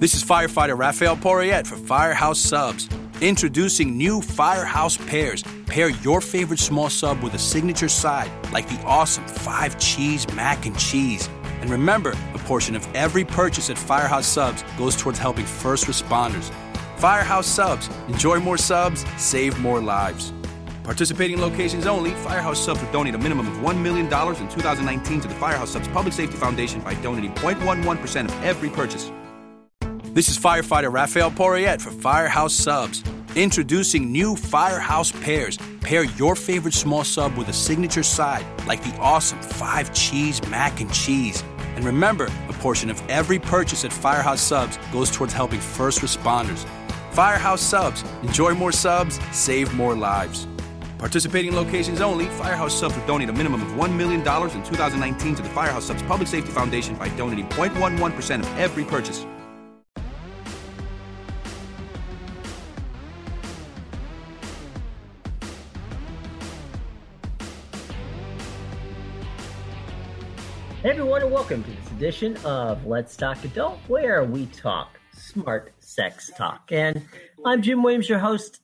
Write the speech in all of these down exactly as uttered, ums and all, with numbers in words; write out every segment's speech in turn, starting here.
This is firefighter Raphael Porriette for Firehouse Subs. Introducing new Firehouse Pairs. Pair your favorite small sub with a signature side, like the awesome five cheese mac and cheese. And remember, a portion of every purchase at Firehouse Subs goes towards helping first responders. Firehouse Subs. Enjoy more subs, save more lives. Participating locations only, Firehouse Subs will donate a minimum of one million dollars in two thousand nineteen to the Firehouse Subs Public Safety Foundation by donating zero point one one percent of every purchase. This is firefighter Raphael Porriette for Firehouse Subs. Introducing new Firehouse Pairs. Pair your favorite small sub with a signature side, like the awesome five cheese mac and cheese. And remember, a portion of every purchase at Firehouse Subs goes towards helping first responders. Firehouse Subs. Enjoy more subs, save more lives. Participating locations only, Firehouse Subs will donate a minimum of one million dollars in two thousand nineteen to the Firehouse Subs Public Safety Foundation by donating zero point one one percent of every purchase. Hey everyone, and welcome to this edition of Let's Talk Adult, where we talk smart sex talk. And I'm Jim Williams, your host,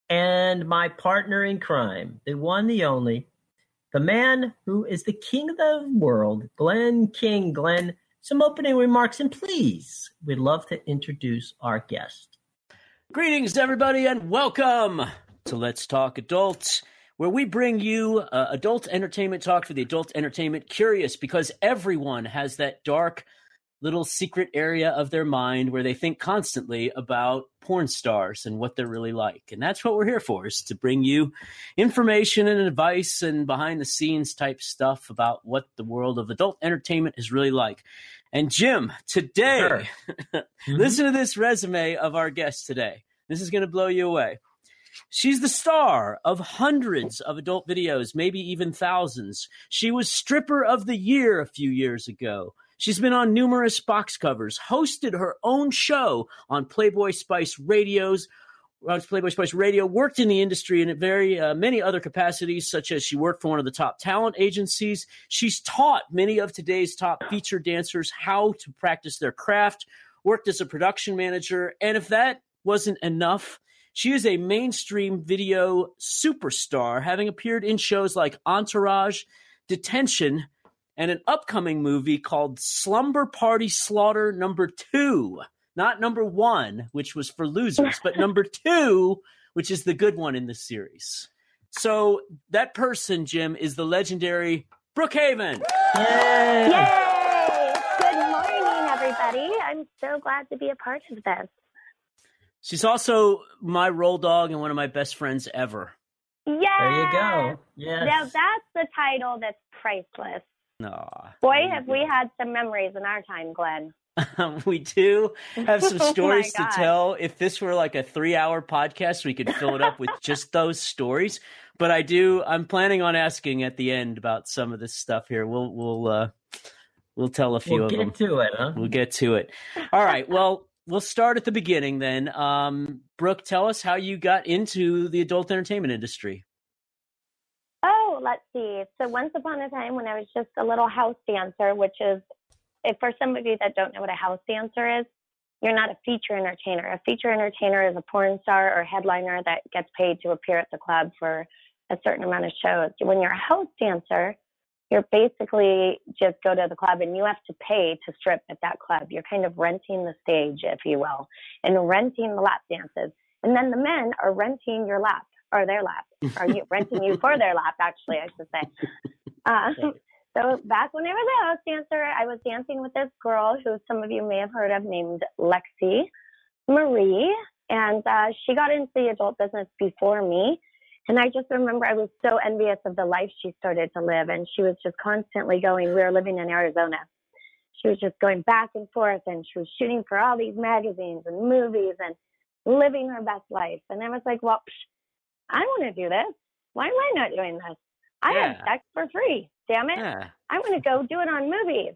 and my partner in crime, the one, the only, the man who is the king of the world, Glenn King. Glenn, some opening remarks, and please, we'd love to introduce our guest. Greetings, everybody, and welcome to Let's Talk Adults, where we bring you uh, adult entertainment talk for the adult entertainment curious, because everyone has that dark little secret area of their mind where they think constantly about porn stars and what they're really like. And that's what we're here for, is to bring you information and advice and behind the scenes type stuff about what the world of adult entertainment is really like. And Jim, today, Sure. mm-hmm. Listen to this resume of our guest today. This is going to blow you away. She's the star of hundreds of adult videos, maybe even thousands. She was Stripper of the Year a few years ago. She's been on numerous box covers, hosted her own show on Playboy Spice Radios, on Playboy Spice Radio, worked in the industry in very uh, many other capacities, such as she worked for one of the top talent agencies. She's taught many of today's top feature dancers how to practice their craft, worked as a production manager, and if that wasn't enough, she is a mainstream video superstar, having appeared in shows like Entourage, Detention, and an upcoming movie called Slumber Party Slaughter Number Two. Not number one, which was for losers, but number two, which is the good one in the series. So that person, Jim, is the legendary Brooke Haven. Yay! Yay! Good morning, everybody. I'm so glad to be a part of this. She's also my roll dog and one of my best friends ever. Yeah. There you go. Yes. Now that's the title that's priceless. Aw, Boy, have we had some memories in our time, Glenn. we do have some stories Oh to my God. tell. If this were like a three-hour podcast, we could fill it up with just those stories. But I do. I'm planning on asking at the end about some of this stuff here. We'll we'll uh, we'll tell a few We'll of get them. to it, huh? We'll get to it. All right. Well, we'll start at the beginning then. Um, Brooke, tell us how you got into the adult entertainment industry. Oh, let's see. So once upon a time when I was just a little house dancer, which is, if for some of you that don't know what a house dancer is, you're not a feature entertainer. A feature entertainer is a porn star or headliner that gets paid to appear at the club for a certain amount of shows. When you're a house dancer, you're basically just go to the club and you have to pay to strip at that club. You're kind of renting the stage, if you will, and renting the lap dances. And then the men are renting your lap, or their lap, or you, renting you for their lap, actually, I should say. Uh, so back when I was a house dancer, I was dancing with this girl who some of you may have heard of named Lexi Marie. And uh, she got into the adult business before me. And I just remember I was so envious of the life she started to live. And she was just constantly going, we were living in Arizona. She was just going back and forth, and she was shooting for all these magazines and movies and living her best life. And I was like, well, psh, I want to do this. Why am I not doing this? I Yeah. have sex for free. Damn it. Yeah. I'm going to go do it on movies.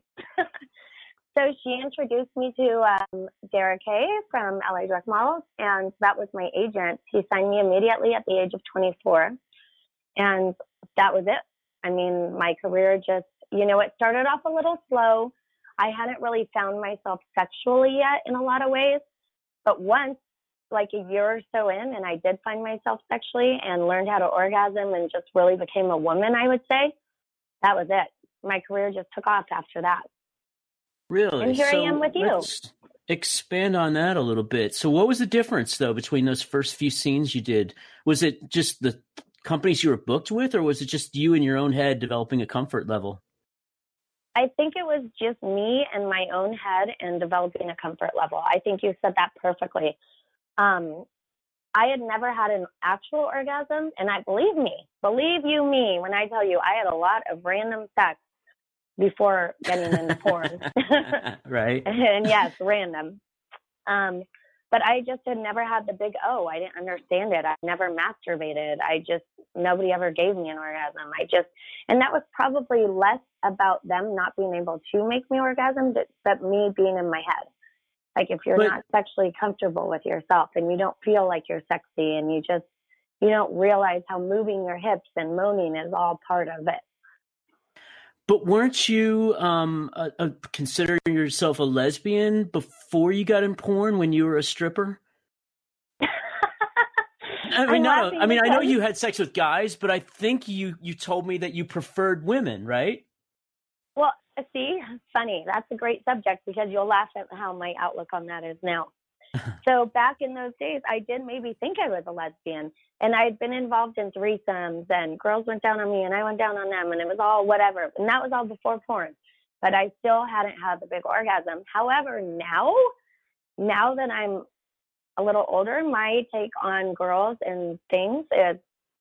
So she introduced me to um, Derek Hay from L A Direct Models, and that was my agent. He signed me immediately at the age of twenty-four, and that was it. I mean, my career just, you know, it started off a little slow. I hadn't really found myself sexually yet in a lot of ways. But once, like a year or so in, and I did find myself sexually and learned how to orgasm and just really became a woman, I would say, that was it. My career just took off after that. Really? And here so I am with you. Let's expand on that a little bit. So what was the difference, though, between those first few scenes you did? Was it just the companies you were booked with, or was it just you in your own head developing a comfort level? I think it was just me and my own head and developing a comfort level. I think you said that perfectly. Um, I had never had an actual orgasm, and I believe me, believe you me, when I tell you I had a lot of random sex before getting into porn. Right. And yes, random. Um, but I just had never had the big O. I didn't understand it. I never masturbated. I just, nobody ever gave me an orgasm. I just, and that was probably less about them not being able to make me orgasm, but, but me being in my head. Like if you're but, not sexually comfortable with yourself and you don't feel like you're sexy and you just, you don't realize how moving your hips and moaning is all part of it. But weren't you um, uh, uh, considering yourself a lesbian before you got in porn when you were a stripper? I mean, not a, I mean, I know you had sex with guys, but I think you, you told me that you preferred women, right? Well, see, funny. That's a great subject because you'll laugh at how my outlook on that is now. So back in those days, I did maybe think I was a lesbian, and I had been involved in threesomes, and girls went down on me, and I went down on them, and it was all whatever. And that was all before porn, but I still hadn't had the big orgasm. However, now, now that I'm a little older, my take on girls and things is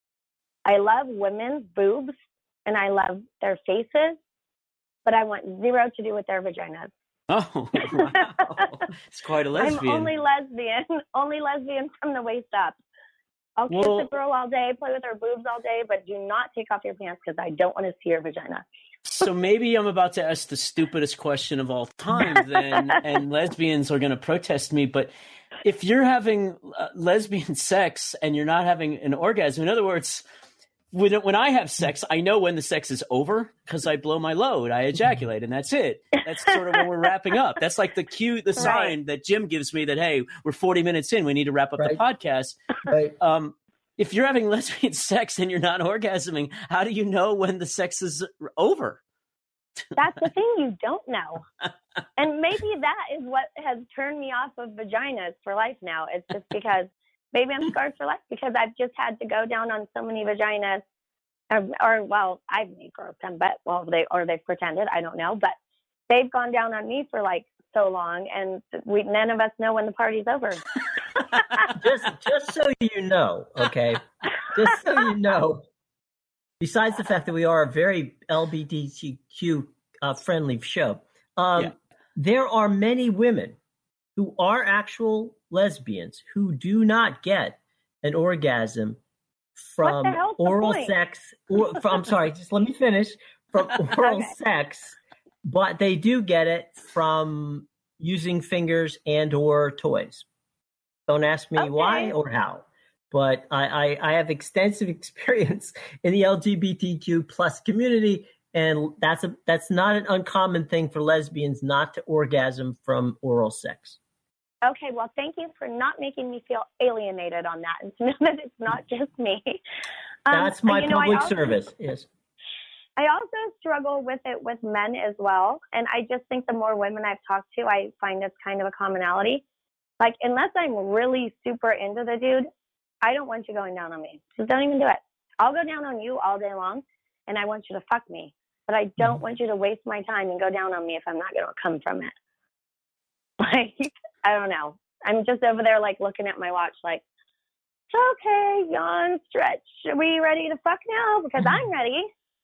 I love women's boobs, and I love their faces, but I want zero to do with their vaginas. Oh, wow. It's quite a lesbian. I'm only lesbian, only lesbian from the waist up. I'll kiss Well, a girl all day, play with her boobs all day, but do not take off your pants because I don't want to see your vagina. So maybe I'm about to ask the stupidest question of all time then, and lesbians are going to protest me. But if you're having uh, lesbian sex and you're not having an orgasm, in other words, when, when I have sex, I know when the sex is over because I blow my load, I ejaculate, and that's it. That's sort of when we're wrapping up. That's like the cue, the sign right. that Jim gives me that, hey, we're forty minutes in, we need to wrap up right. the podcast. Right. Um, if you're having lesbian sex and you're not orgasming, how do you know when the sex is over? That's the thing, you don't know. And maybe that is what has turned me off of vaginas for life now. It's just because maybe I'm scarred for life because I've just had to go down on so many vaginas. Or, or well, I've made girls come, but well, they or they've pretended. I don't know, but they've gone down on me for like so long, and we none of us know when the party's over. just, just so you know, okay, just so you know. Besides the fact that we are a very L G B T Q uh, friendly show, um, yeah. there are many women who are actual lesbians who do not get an orgasm from oral sex. Or, from, I'm sorry, just let me finish. From oral okay. sex, but they do get it from using fingers and or toys. Don't ask me okay. why or how. But I, I, I have extensive experience in the L G B T Q plus community, and that's a that's not an uncommon thing for lesbians not to orgasm from oral sex. Okay, well, thank you for not making me feel alienated on that, and to know that it's not just me. Um, that's my you know, public also, service. Yes. I also struggle with it with men as well, and I just think the more women I've talked to, I find it's kind of a commonality. Like, unless I'm really super into the dude, I don't want you going down on me. Just don't even do it. I'll go down on you all day long, and I want you to fuck me. But I don't want you to waste my time and go down on me if I'm not going to come from it. Like, I don't know. I'm just over there, like, looking at my watch, like, okay, yawn, stretch. Are we ready to fuck now? Because I'm ready.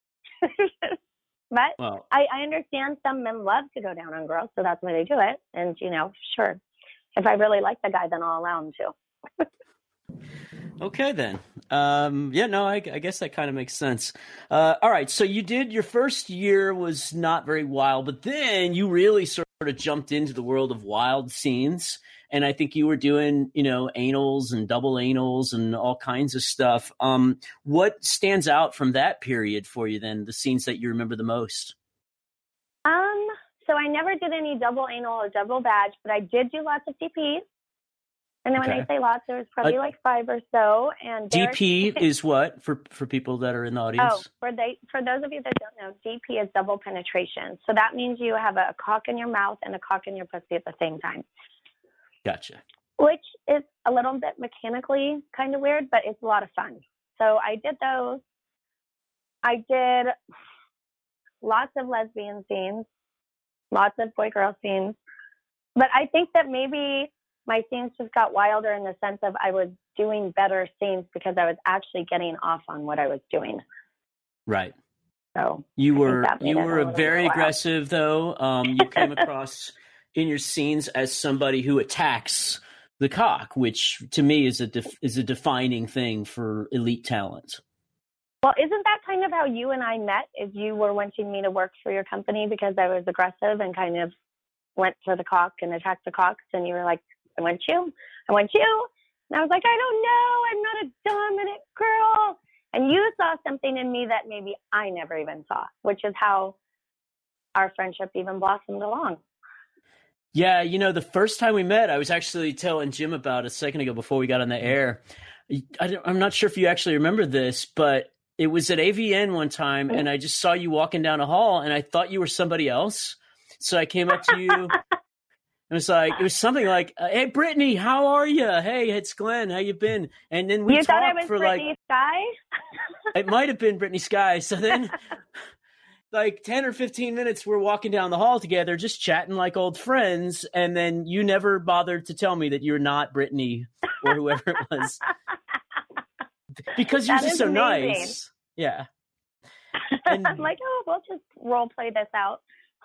But well, I, I understand some men love to go down on girls, so that's why they do it. And, you know, sure. If I really like the guy, then I'll allow him to. Okay, then. Um, yeah, no, I, I guess that kind of makes sense. Uh, all right, so you did, your first year was not very wild, but then you really sort of jumped into the world of wild scenes, and I think you were doing, you know, anals and double anals and all kinds of stuff. Um, what stands out from that period for you then, the scenes that you remember the most? Um, so I never did any double anal or double badge, but I did do lots of D Ps. And then Okay. when I say lots, there was probably Uh, like five or so. And D Derek- P is what for for people that are in the audience? Oh, for they for those of you that don't know, D P is double penetration. So that means you have a, a cock in your mouth and a cock in your pussy at the same time, Gotcha. which is a little bit mechanically kind of weird, but it's a lot of fun. So I did those. I did lots of lesbian scenes, lots of boy-girl scenes. But I think that maybe my scenes just got wilder in the sense of I was doing better scenes because I was actually getting off on what I was doing. Right. So You I think were that made you it a were little very more wild. aggressive, though. Um, you came across in your scenes as somebody who attacks the cock, which to me is a def- is a defining thing for elite talent. Well, isn't that kind of how you and I met? Is you were wanting me to work for your company because I was aggressive and kind of went for the cock and attacked the cocks, and you were like, I want you, I want you. And I was like, I don't know, I'm not a dominant girl. And you saw something in me that maybe I never even saw, which is how our friendship even blossomed along. Yeah, you know, the first time we met, I was actually telling Jim about a second ago before we got on the air. I don't, I'm not sure if you actually remember this, but it was at A V N one time, and I just saw you walking down a hall, and I thought you were somebody else. So I came up to you. It was like it was something like, "Hey, Brittany, how are you? Hey, it's Glenn. How you been?" And then we you thought I talked was for Brittany like Sky? it might have been Brittany Sky. So then, like ten or fifteen minutes, we're walking down the hall together, just chatting like old friends. And then you never bothered to tell me that you're not Brittany or whoever it was, because you're That just is so amazing. nice. Yeah. And- I'm like, oh, we'll just role play this out.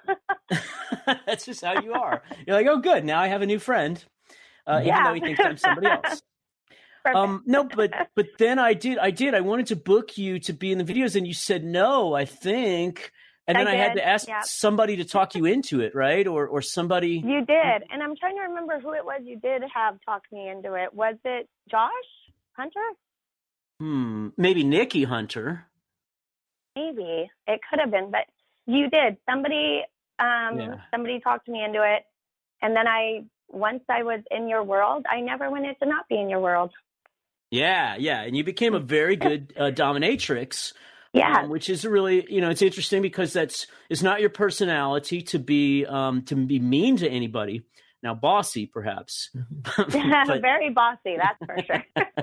That's just how you are. You're like, oh, good. Now I have a new friend, uh, even Yeah. though he thinks I'm somebody else. Perfect. Um, no, but but then I did, I did. I wanted to book you to be in the videos, and you said no. I think, and then I I, had did, to ask yeah. somebody to talk you into it, right? Or or somebody. You did. And I'm trying to remember who it was you did have talk me into it. Was it Josh Hunter? Hmm, maybe Nikki Hunter. Maybe. It could have been, but you did. Somebody um Yeah. somebody talked me into it. And then I once I was in your world, I never wanted to not be in your world. Yeah, yeah, and you became a very good uh, dominatrix. Yeah. Um, which is really, you know, it's interesting because that's it's not your personality to be um, to be mean to anybody. Now, bossy, perhaps, but, Very bossy, that's for sure.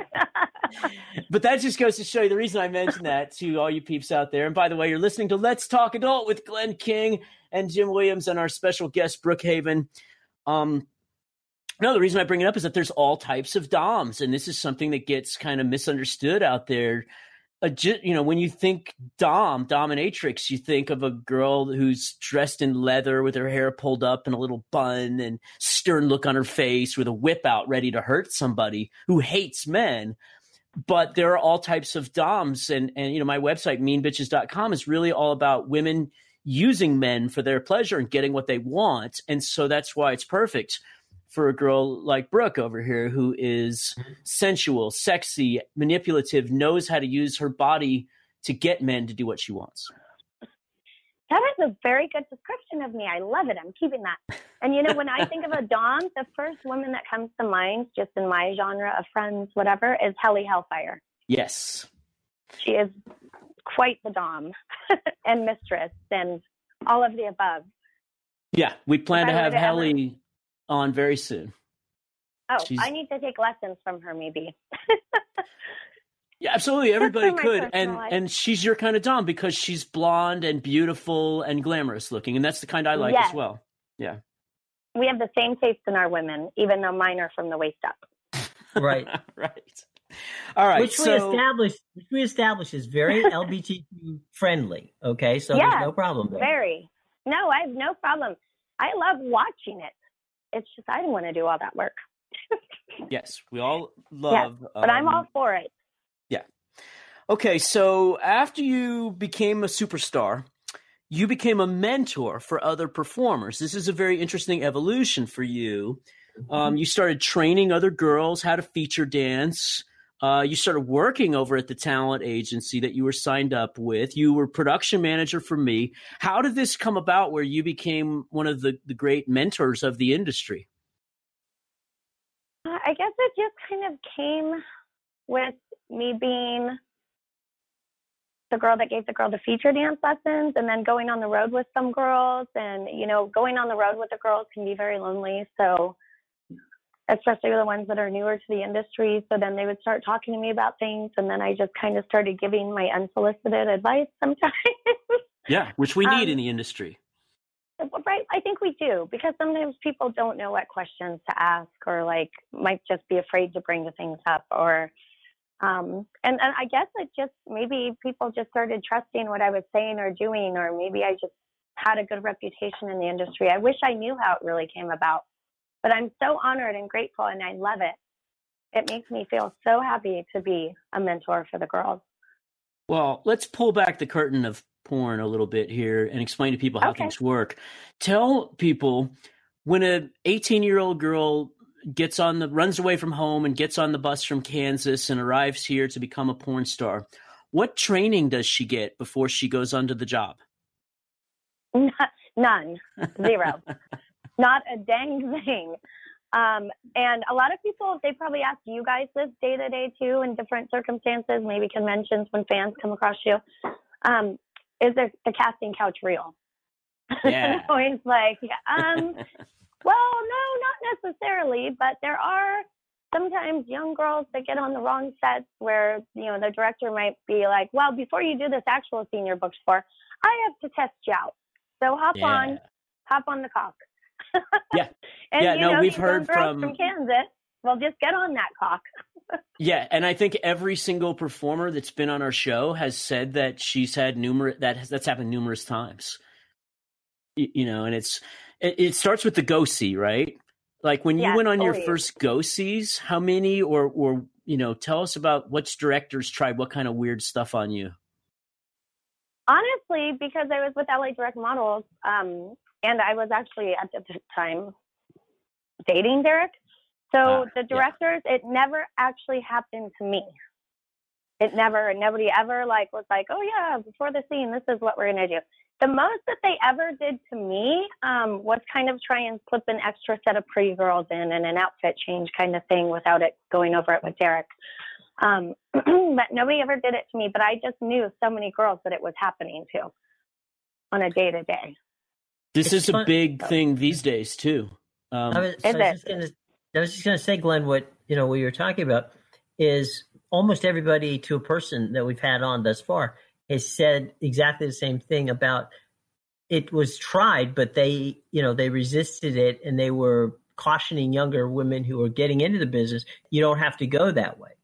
but that just goes to show you the reason I mentioned that to all you peeps out there. And by the way, you're listening to Let's Talk Adult with Glenn King and Jim Williams and our special guest, Brookhaven. Um, no, the reason I bring it up is that there's all types of doms, and this is something that gets kind of misunderstood out there. A, you know, when you think dom, dominatrix, you think of a girl who's dressed in leather with her hair pulled up in a little bun and stern look on her face with a whip out ready to hurt somebody who hates men. But there are all types of doms. And, and you know, my website, mean bitches dot com, is really all about women using men for their pleasure and getting what they want. And so that's why it's perfect for a girl like Brooke over here, who is sensual, sexy, manipulative, knows how to use her body to get men to do what she wants. That is a very good description of me. I love it. I'm keeping that. And, you know, when I think of a dom, the first woman that comes to mind, just in my genre of friends, whatever, is Helly Hellfire. Yes. She is quite the dom and mistress and all of the above. Yeah, we plan If to I were have to Helly ever- on very soon. Oh, She's- I need to take lessons from her, maybe. Yeah, absolutely. Everybody for my could. personal And life. and she's your kind of dom because she's blonde and beautiful and glamorous looking. And that's the kind I like Yes. as well. Yeah. We have the same taste in our women, even though mine are from the waist up. Right. Right. All right. Which we so, established, which we established is very L G B T Q friendly. Okay, so Yeah, there's no problem there. Very. No, I have no problem. I love watching it. It's just I don't want to do all that work. yes, we all love. But I'm um, all for it. Okay, so after you became a superstar, you became a mentor for other performers. This is a very interesting evolution for you. Um, you started training other girls how to feature dance. Uh, you started working over at the talent agency that you were signed up with. You were production manager for Me. How did this come about where you became one of the, the great mentors of the industry? I guess it just kind of came with me being the girl that gave the girl the feature dance lessons, and then going on the road with some girls. And, you know, going on the road with the girls can be very lonely. So especially the ones that are newer to the industry. So then they would start talking to me about things. And then I just kind of started giving my unsolicited advice sometimes. Yeah, which we need um, in the industry. Right. I think we do, because sometimes people don't know what questions to ask, or like might just be afraid to bring the things up, or Um, and, and I guess it just, maybe people just started trusting what I was saying or doing, or maybe I just had a good reputation in the industry. I wish I knew how it really came about, but I'm so honored and grateful, and I love it. It makes me feel so happy to be a mentor for the girls. Well, let's pull back the curtain of porn a little bit here and explain to people how Okay. things work. Tell people, when an eighteen-year-old girl gets on the runs away from home and gets on the bus from Kansas and arrives here to become a porn star, what training does she get before she goes onto the job? None. Zero. Not a dang thing. Um, and a lot of people, they probably ask you guys this day to day too, in different circumstances, maybe conventions when fans come across you. Um, is there the casting couch real? Yeah. Always like, um, well, no, not necessarily, but there are sometimes young girls that get on the wrong sets where, you know, the director might be like, well, before you do this actual scene you're booked for, I have to test you out. So hop Yeah. on, hop on the cock. Yeah. And, Yeah, you no, know, we've these heard young girls from- from Kansas, well, just get on that cock. Yeah, and I think every single performer that's been on our show has said that she's had numerous, that has, that's happened numerous times. You, you know, and it's, it, it starts with the go-see, right? Like when you Yes, went on your always. first go-sees, how many, or, or, you know, tell us about which directors tried what kind of weird stuff on you. Honestly, because I was with L A Direct Models, um, and I was actually at the time dating Derek. So Ah, the directors, it never actually happened to me. It never, nobody ever like was like, oh yeah, before the scene, this is what we're going to do. The most that they ever did to me um, was kind of try and slip an extra set of pretty girls in and an outfit change kind of thing without it going over it with Derek. Um, but nobody ever did it to me, but I just knew so many girls that it was happening to on a day to day. This It's is a fun- big thing these days too. Um, I was, so Is I was it? just gonna, I was just going to say, Glenn, what you know, what you were talking about is almost everybody to a person that we've had on thus far has said exactly the same thing about it was tried, but they, you know, they resisted it, and they were cautioning younger women who were getting into the business, you don't have to go that way.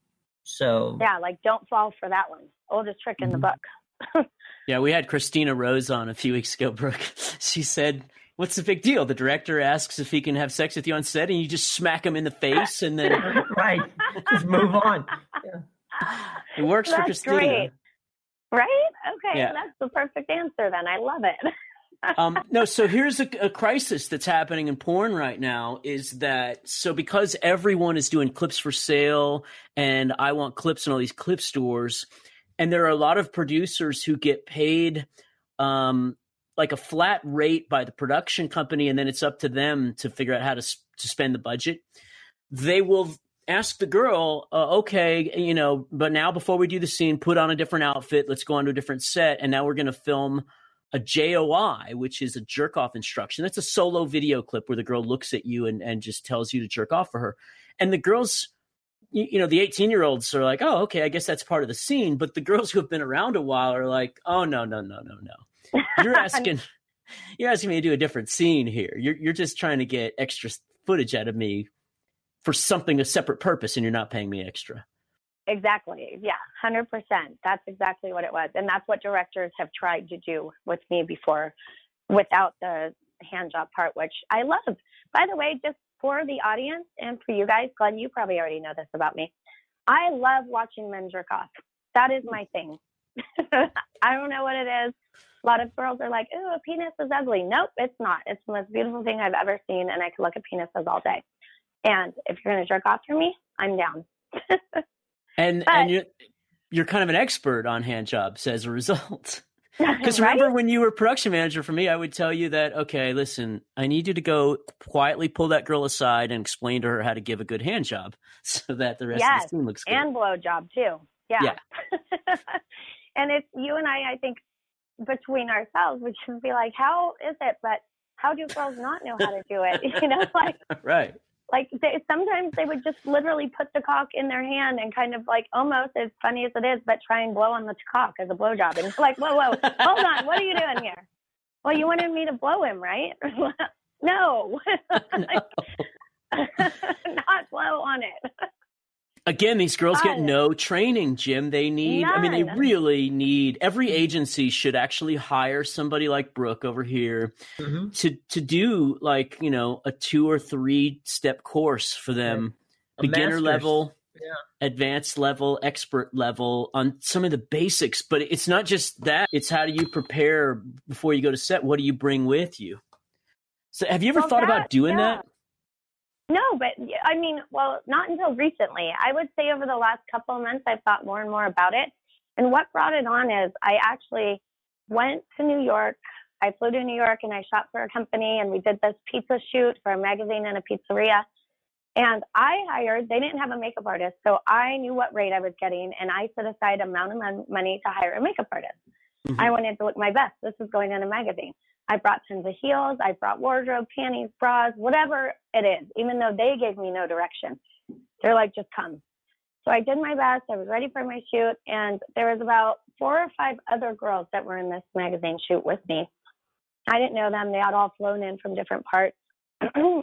So Yeah, like don't fall for that one. Oldest trick in the Mhm. book. Yeah, we had Christina Rose on a few weeks ago, Brooke. She said, what's the big deal? The director asks if he can have sex with you on set, and you just smack him in the face, and then right, just move on. Yeah. it works for That's Christina. great. Right? Okay, Yeah. that's the perfect answer then. I love it. Um, no, so here's a, a crisis that's happening in porn right now is that, so because everyone is doing clips for sale and I want clips in all these clip stores, and there are a lot of producers who get paid um, like a flat rate by the production company, and then it's up to them to figure out how to, to spend the budget. They will ask the girl, uh, okay, you know, but now before we do the scene, put on a different outfit, let's go on to a different set, and now we're going to film a J O I, which is a jerk off instruction. That's a solo video clip where the girl looks at you and, and just tells you to jerk off for her. And the girls, you, you know, the eighteen year olds are like, oh, okay, I guess that's part of the scene. But the girls who have been around a while are like, oh, no, no, no, no, no. You're asking, you're asking me to do a different scene here. You're, you're just trying to get extra footage out of me for something, a separate purpose, and you're not paying me extra. Exactly. Yeah, one hundred percent. That's exactly what it was. And that's what directors have tried to do with me before without the hand job part, which I love. By the way, just for the audience and for you guys, Glenn, you probably already know this about me. I love watching men jerk off. That is my thing. I don't know what it is. A lot of girls are like, oh, a penis is ugly. Nope, it's not. It's the most beautiful thing I've ever seen, and I could look at penises all day. And if you're going to jerk off for me, I'm down. And But, and you're you're kind of an expert on hand jobs as a result. Because right? remember when you were production manager for me, I would tell you that, okay, listen, I need you to go quietly pull that girl aside and explain to her how to give a good hand job so that the rest Yes, of the team looks good. and blow job too. Yeah. Yeah. And it's you and I, I think, between ourselves, we should be like, how is it? But how do girls not know how to do it? You know, like, right. Like they, sometimes they would just literally put the cock in their hand and kind of like almost as funny as it is, but try and blow on the cock as a blowjob. And it's like, whoa, whoa, hold on. What are you doing here? Well, you wanted me to blow him, right? No. Like, not blow on it. Again, these girls get no training, Jim. They need, None. I mean, they really need, every agency should actually hire somebody like Brooke over here mm-hmm. to, to do like, you know, a two or three step course for them, a beginner master's. level, yeah. advanced level, expert level on some of the basics. But it's not just that. It's how do you prepare before you go to set? What do you bring with you? So have you ever well, thought that, about doing yeah. that? No, but I mean, well, not until recently. I would say over the last couple of months, I've thought more and more about it. And what brought it on is I actually went to New York. I flew to New York and I shot for a company and we did this pizza shoot for a magazine and a pizzeria. And I hired, they didn't have a makeup artist. So I knew what rate I was getting and I set aside an amount of money to hire a makeup artist. Mm-hmm. I wanted to look my best. This was going in a magazine. I brought tons of heels. I brought wardrobe, panties, bras, whatever it is, even though they gave me no direction. They're like, just come. So I did my best. I was ready for my shoot. And there was about four or five other girls that were in this magazine shoot with me. I didn't know them. They had all flown in from different parts. And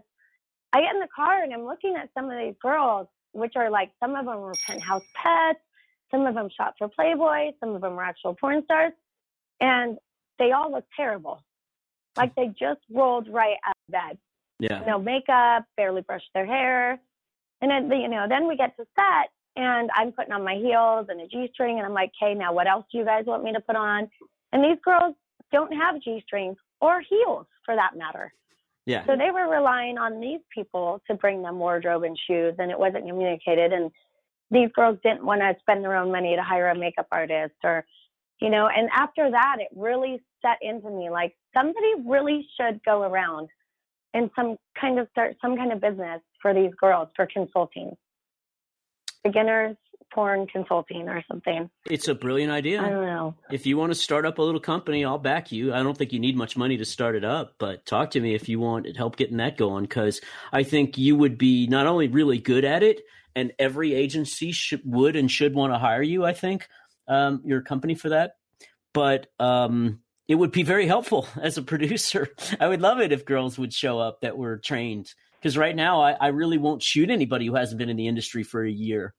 I get in the car and I'm looking at some of these girls, which are like, some of them were penthouse pets. Some of them shot for Playboy. Some of them were actual porn stars. And they all look terrible. Like they just rolled right out of bed. Yeah. No makeup, barely brushed their hair. And then, you know, then we get to set and I'm putting on my heels and a G-string and I'm like, okay, now what else do you guys want me to put on? And these girls don't have G-strings or heels for that matter. Yeah. So they were relying on these people to bring them wardrobe and shoes and it wasn't communicated. And these girls didn't want to spend their own money to hire a makeup artist or, you know, and after that, it really set into me, like somebody really should go around and some kind of start some kind of business for these girls for consulting. Beginners porn consulting or something. It's a brilliant idea. I don't know. If you want to start up a little company, I'll back you. I don't think you need much money to start it up, but talk to me if you want help getting that going, because I think you would be not only really good at it, and every agency should, would and should want to hire you, I think, um, your company for that. But um, it would be very helpful as a producer. I would love it if girls would show up that were trained. Because right now, I, I really won't shoot anybody who hasn't been in the industry for a year.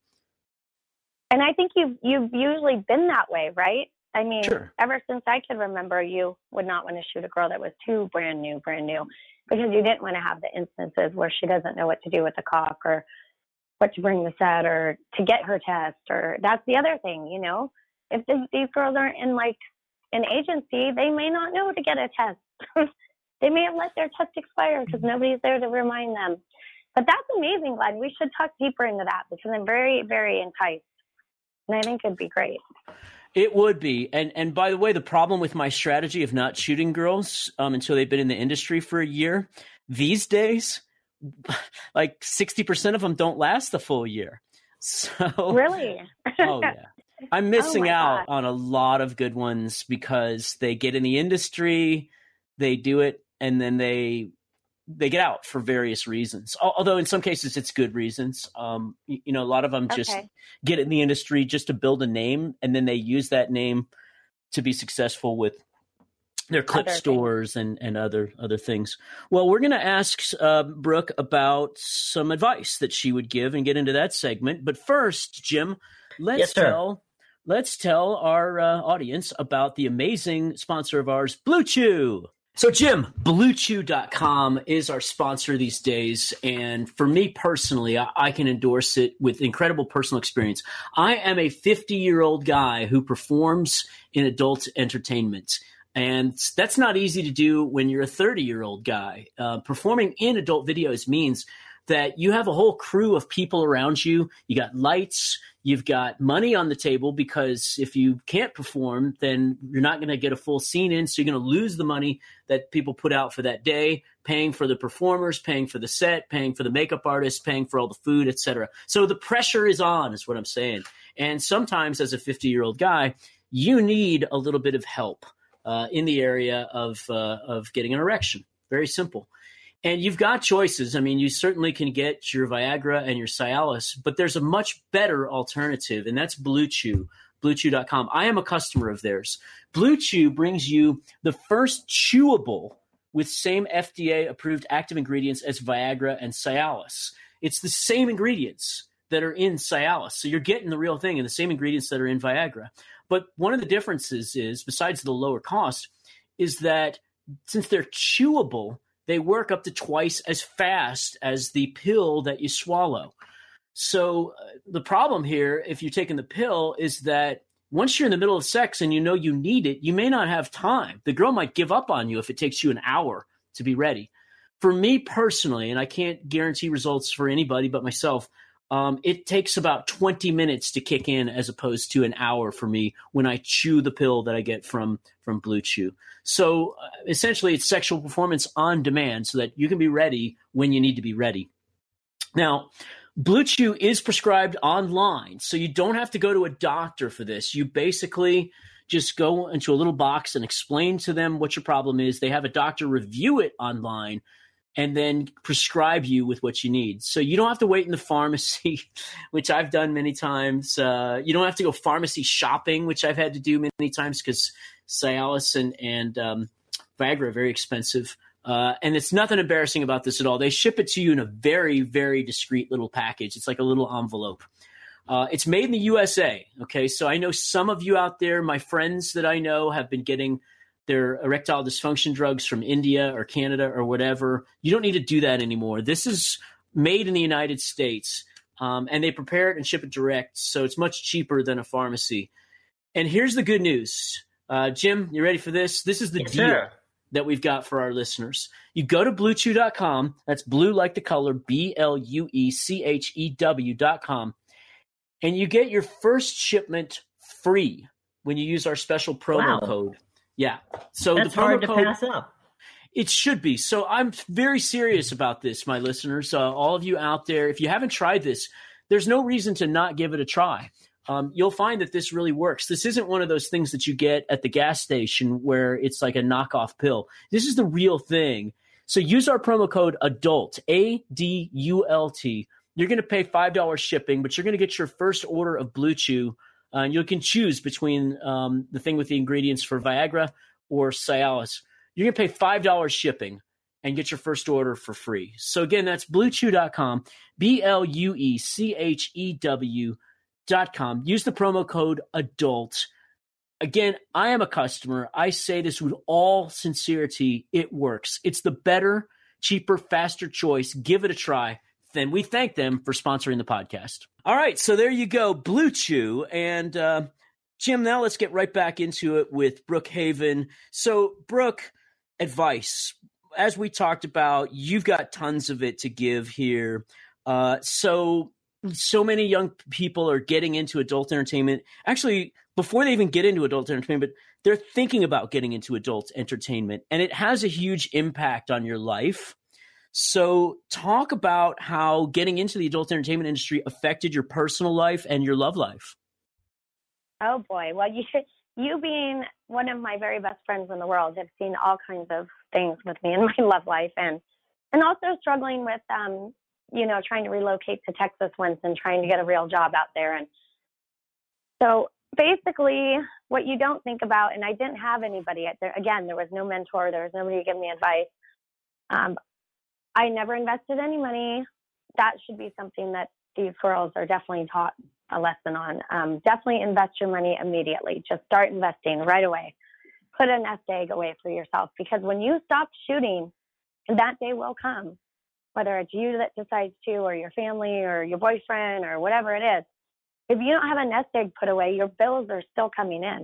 And I think you've, you've usually been that way, right? I mean, sure. Ever since I could remember, you would not want to shoot a girl that was too brand new, brand new, because you didn't want to have the instances where she doesn't know what to do with the cock or what to bring the set or to get her test. Or that's the other thing, you know, if the, these girls aren't in like an agency, they may not know to get a test. They may have let their test expire because nobody's there to remind them. But that's amazing, Glenn. We should talk deeper into that because I'm very, very enticed. And I think it'd be great. It would be. And and by the way, the problem with my strategy of not shooting girls um, until they've been in the industry for a year, these days, like sixty percent of them don't last the full year. So Really? Oh, yeah. I'm missing oh out God. on a lot of good ones because they get in the industry, they do it, and then they they get out for various reasons. Although in some cases it's good reasons. Um, you, you know, a lot of them just Okay. get in the industry just to build a name, and then they use that name to be successful with their clip Other stores and, and other other things. Well, we're going to ask uh, Brooke about some advice that she would give and get into that segment. But first, Jim, let's Yes, sir. tell let's tell our uh, audience about the amazing sponsor of ours, Blue Chew. So, Jim, Blue Chew dot com is our sponsor these days. And for me personally, I, I can endorse it with incredible personal experience. I am a fifty-year-old guy who performs in adult entertainment. And that's not easy to do when you're a thirty-year-old guy. Uh, performing in adult videos means that you have a whole crew of people around you. You got lights, you've got money on the table, because if you can't perform, then you're not going to get a full scene in. So you're going to lose the money that people put out for that day, paying for the performers, paying for the set, paying for the makeup artist, paying for all the food, et cetera. So the pressure is on, is what I'm saying. And sometimes as a fifty-year-old guy, you need a little bit of help uh, in the area of uh, of getting an erection. Very simple. And you've got choices. I mean, you certainly can get your Viagra and your Cialis, but there's a much better alternative, and that's Blue Chew, blue chew dot com. I am a customer of theirs. Blue Chew brings you the first chewable with same F D A-approved active ingredients as Viagra and Cialis. It's the same ingredients that are in Cialis. So you're getting the real thing and the same ingredients that are in Viagra. But one of the differences is, besides the lower cost, is that since they're chewable, they work up to twice as fast as the pill that you swallow. So uh, the problem here, if you're taking the pill, is that once you're in the middle of sex and you know you need it, you may not have time. The girl might give up on you if it takes you an hour to be ready. For me personally, and I can't guarantee results for anybody but myself, um, it takes about twenty minutes to kick in as opposed to an hour for me when I chew the pill that I get from, from Blue Chew. So uh, essentially it's sexual performance on demand so that you can be ready when you need to be ready. Now, Blue Chew is prescribed online, so you don't have to go to a doctor for this. You basically just go into a little box and explain to them what your problem is. They have a doctor review it online and then prescribe you with what you need. So you don't have to wait in the pharmacy, which I've done many times. Uh, you don't have to go pharmacy shopping, which I've had to do many times because Cialis and, and um, Viagra are very expensive. Uh, and it's nothing embarrassing about this at all. They ship it to you in a very, very discreet little package. It's like a little envelope. Uh, it's made in the U S A. Okay, so I know some of you out there, my friends that I know, have been getting their erectile dysfunction drugs from India or Canada or whatever. You don't need to do that anymore. This is made in the United States, um, and they prepare it and ship it direct, so it's much cheaper than a pharmacy. And here's the good news. Uh, Jim, you ready for this? This is the Yes, deal sir. that we've got for our listeners. You go to blue chew dot com. That's blue like the color, B L U E C H E W dot com. And you get your first shipment free when you use our special promo Wow. code. Yeah. So That's the promo hard to code, pass up. it should be. So I'm very serious about this, my listeners. Uh, all of you out there, if you haven't tried this, there's no reason to not give it a try. Um, you'll find that this really works. This isn't one of those things that you get at the gas station where it's like a knockoff pill. This is the real thing. So use our promo code ADULT, A D U L T. You're going to pay five dollars shipping, but you're going to get your first order of Blue Chew. Uh, and you can choose between um, the thing with the ingredients for Viagra or Cialis. You're going to pay five dollars shipping and get your first order for free. So again, that's blue chew dot com, B L U E C H E W dot com. Use the promo code ADULT. Again, I am a customer. I say this with all sincerity. It works. It's the better, cheaper, faster choice. Give it a try. Then we thank them for sponsoring the podcast. All right, so there you go, Blue Chew. And uh, Jim, now let's get right back into it with Brooke Haven. So, Brooke, advice. As we talked about, you've got tons of it to give here. Uh, so, so many young people are getting into adult entertainment. Actually, before they even get into adult entertainment, they're thinking about getting into adult entertainment, and it has a huge impact on your life. So talk about how getting into the adult entertainment industry affected your personal life and your love life. Oh boy. Well, you you being one of my very best friends in the world have seen all kinds of things with me in my love life, and and also struggling with um you know trying to relocate to Texas once and trying to get a real job out there. And so basically what you don't think about, and I didn't have anybody at there again, there was no mentor, there was nobody to give me advice. Um, I never invested any money. That should be something that these girls are definitely taught a lesson on. Um, definitely invest your money immediately. Just start investing right away. Put a nest egg away for yourself, because when you stop shooting, that day will come, whether it's you that decides to, or your family, or your boyfriend, or whatever it is. If you don't have a nest egg put away, your bills are still coming in.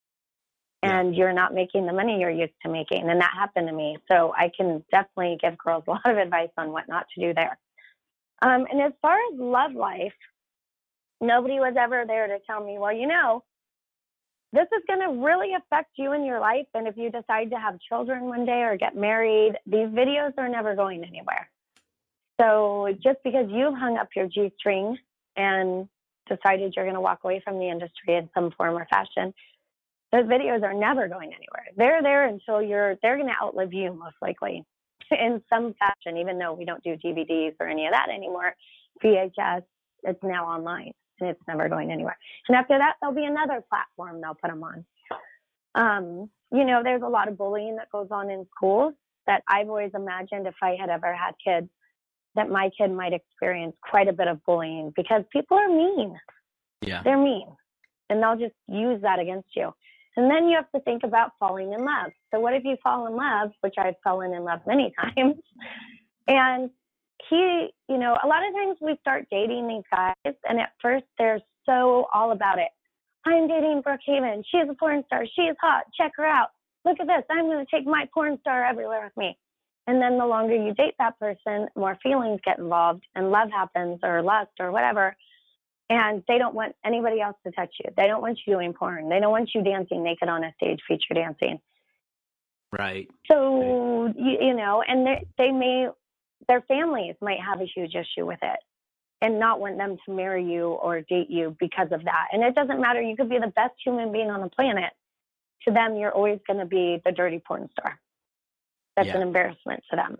And you're not making the money you're used to making. And that happened to me. So I can definitely give girls a lot of advice on what not to do there. Um, and as far as love life, nobody was ever there to tell me, well, you know, this is going to really affect you in your life. And if you decide to have children one day or get married, these videos are never going anywhere. So just because you've hung up your G-string and decided you're going to walk away from the industry in some form or fashion, those videos are never going anywhere. They're there until you're, they're going to outlive you most likely in some fashion, even though we don't do D V Ds or any of that anymore. V H S, it's now online and it's never going anywhere. And after that, there'll be another platform they'll put them on. Um, you know, there's a lot of bullying that goes on in schools that I've always imagined if I had ever had kids, that my kid might experience quite a bit of bullying because people are mean. Yeah. They're mean. And they'll just use that against you. And then you have to think about falling in love. So what if you fall in love, which I've fallen in love many times, and he, you know, a lot of times we start dating these guys, and at first they're so all about it. I'm dating Brooke Haven. She's a porn star. She's hot. Check her out. Look at this. I'm going to take my porn star everywhere with me. And then the longer you date that person, more feelings get involved and love happens or lust or whatever. And they don't want anybody else to touch you. They don't want you doing porn. They don't want you dancing naked on a stage, feature dancing. Right. So, right. You, you know, and they, they may, their families might have a huge issue with it and not want them to marry you or date you because of that. And it doesn't matter. You could be the best human being on the planet. To them, you're always going to be the dirty porn star. That's yeah. an embarrassment to them.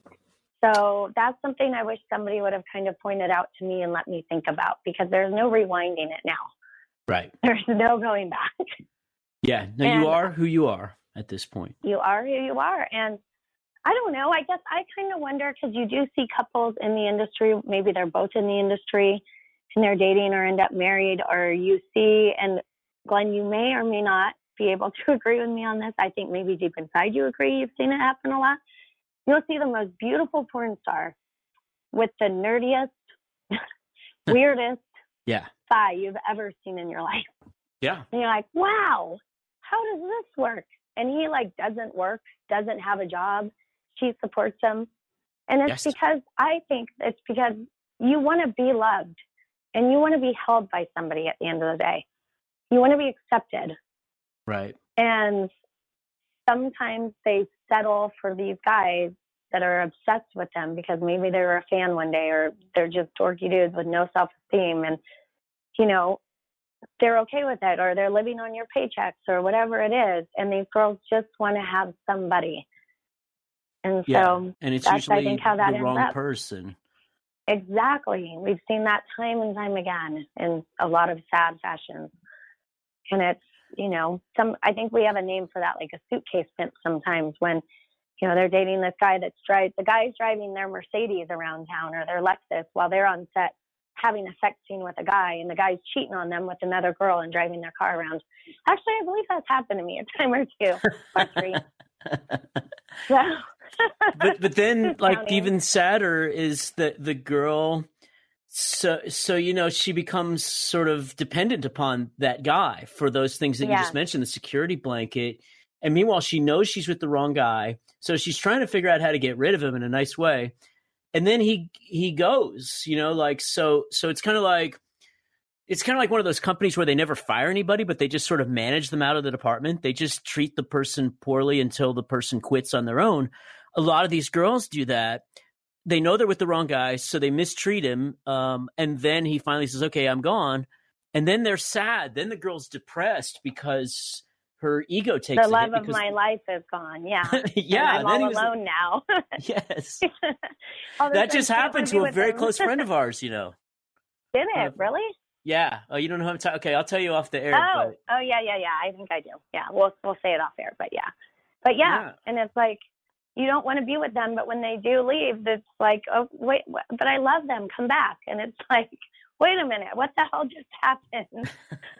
So that's something I wish somebody would have kind of pointed out to me and let me think about, because there's no rewinding it now. Right. There's no going back. Yeah. No, and you are who you are at this point. You are who you are. And I don't know. I guess I kind of wonder, because you do see couples in the industry, maybe they're both in the industry and they're dating or end up married, or you see, and Glenn, you may or may not be able to agree with me on this. I think maybe deep inside you agree. You've seen it happen a lot. You'll see the most beautiful porn star with the nerdiest, weirdest yeah. thigh you've ever seen in your life. Yeah. And you're like, wow, how does this work? And he like doesn't work, doesn't have a job. She supports him. And it's yes. because I think it's because you want to be loved and you want to be held by somebody at the end of the day. You want to be accepted. Right. And sometimes they settle for these guys that are obsessed with them because maybe they were a fan one day, or they're just dorky dudes with no self-esteem, and, you know, they're okay with it, or they're living on your paychecks or whatever it is. And these girls just want to have somebody. And so yeah. and it's that's, usually I think, how that the ends wrong up. person. Exactly. We've seen that time and time again in a lot of sad fashions. And it's, you know, some, I think we have a name for that, like a suitcase pimp sometimes, when, you know, they're dating this guy that's drive, the guy's driving their Mercedes around town or their Lexus while they're on set having a sex scene with a guy, and the guy's cheating on them with another girl and driving their car around. Actually, I believe that's happened to me a time or two or three. So, but but then like counting. Even sadder is that the girl, so so you know, she becomes sort of dependent upon that guy for those things that yeah. you just mentioned, the security blanket. And meanwhile, she knows she's with the wrong guy, so she's trying to figure out how to get rid of him in a nice way. And then he he goes, you know, like so so it's kind of like it's kind of like one of those companies where they never fire anybody, but they just sort of manage them out of the department. They just treat the person poorly until the person quits on their own. A lot of these girls do that. They know they're with the wrong guy, so they mistreat him. Um, and then he finally says, okay, I'm gone. And then they're sad. Then the girl's depressed because her ego takes the love a hit of my life is gone. Yeah. yeah. And I'm all alone like, now. yes. That just happened to a very close friend of ours, you know. Did it? Uh, really? Yeah. Oh, you don't know who I'm talking. Okay, I'll tell you off the air. Oh, but... oh yeah, yeah, yeah. I think I do. Yeah, we'll we'll say it off air, but yeah, but yeah. yeah. And it's like you don't want to be with them, but when they do leave, it's like, oh wait, but I love them. Come back, and it's like, wait a minute, what the hell just happened?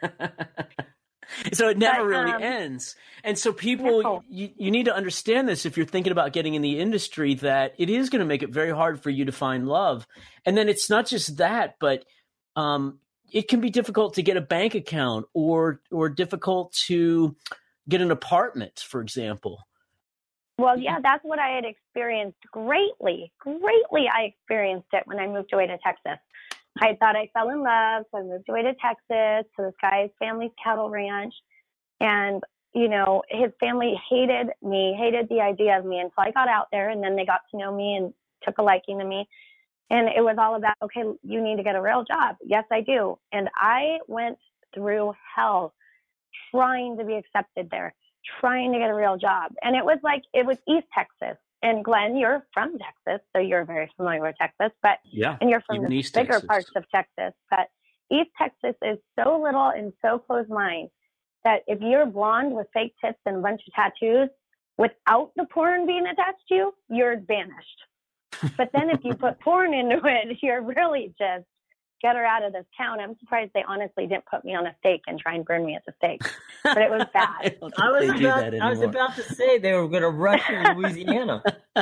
So it never but, really um, ends. And so people, no. you, you need to understand this if you're thinking about getting in the industry, that it is going to make it very hard for you to find love. And then it's not just that, but um, it can be difficult to get a bank account or or difficult to get an apartment, for example. Well, yeah, that's what I had experienced greatly. Greatly, I experienced it when I moved away to Texas. I thought I fell in love, so I moved away to Texas to this guy's family's cattle ranch. And, you know, his family hated me, hated the idea of me until I got out there, and then they got to know me and took a liking to me. And it was all about, okay, you need to get a real job. Yes, I do. And I went through hell trying to be accepted there, trying to get a real job. And it was like, it was East Texas. And Glenn, you're from Texas, so you're very familiar with Texas, but, yeah, and you're from the East bigger Texas. parts of Texas, but East Texas is so little and so close-minded that if you're blonde with fake tits and a bunch of tattoos without the porn being attached to you, you're banished. But then if you put porn into it, you're really just get her out of this town. I'm surprised they honestly didn't put me on a stake and try and burn me at the stake. But it was bad. I, I was about, I was about to say they were going to rush you to Louisiana.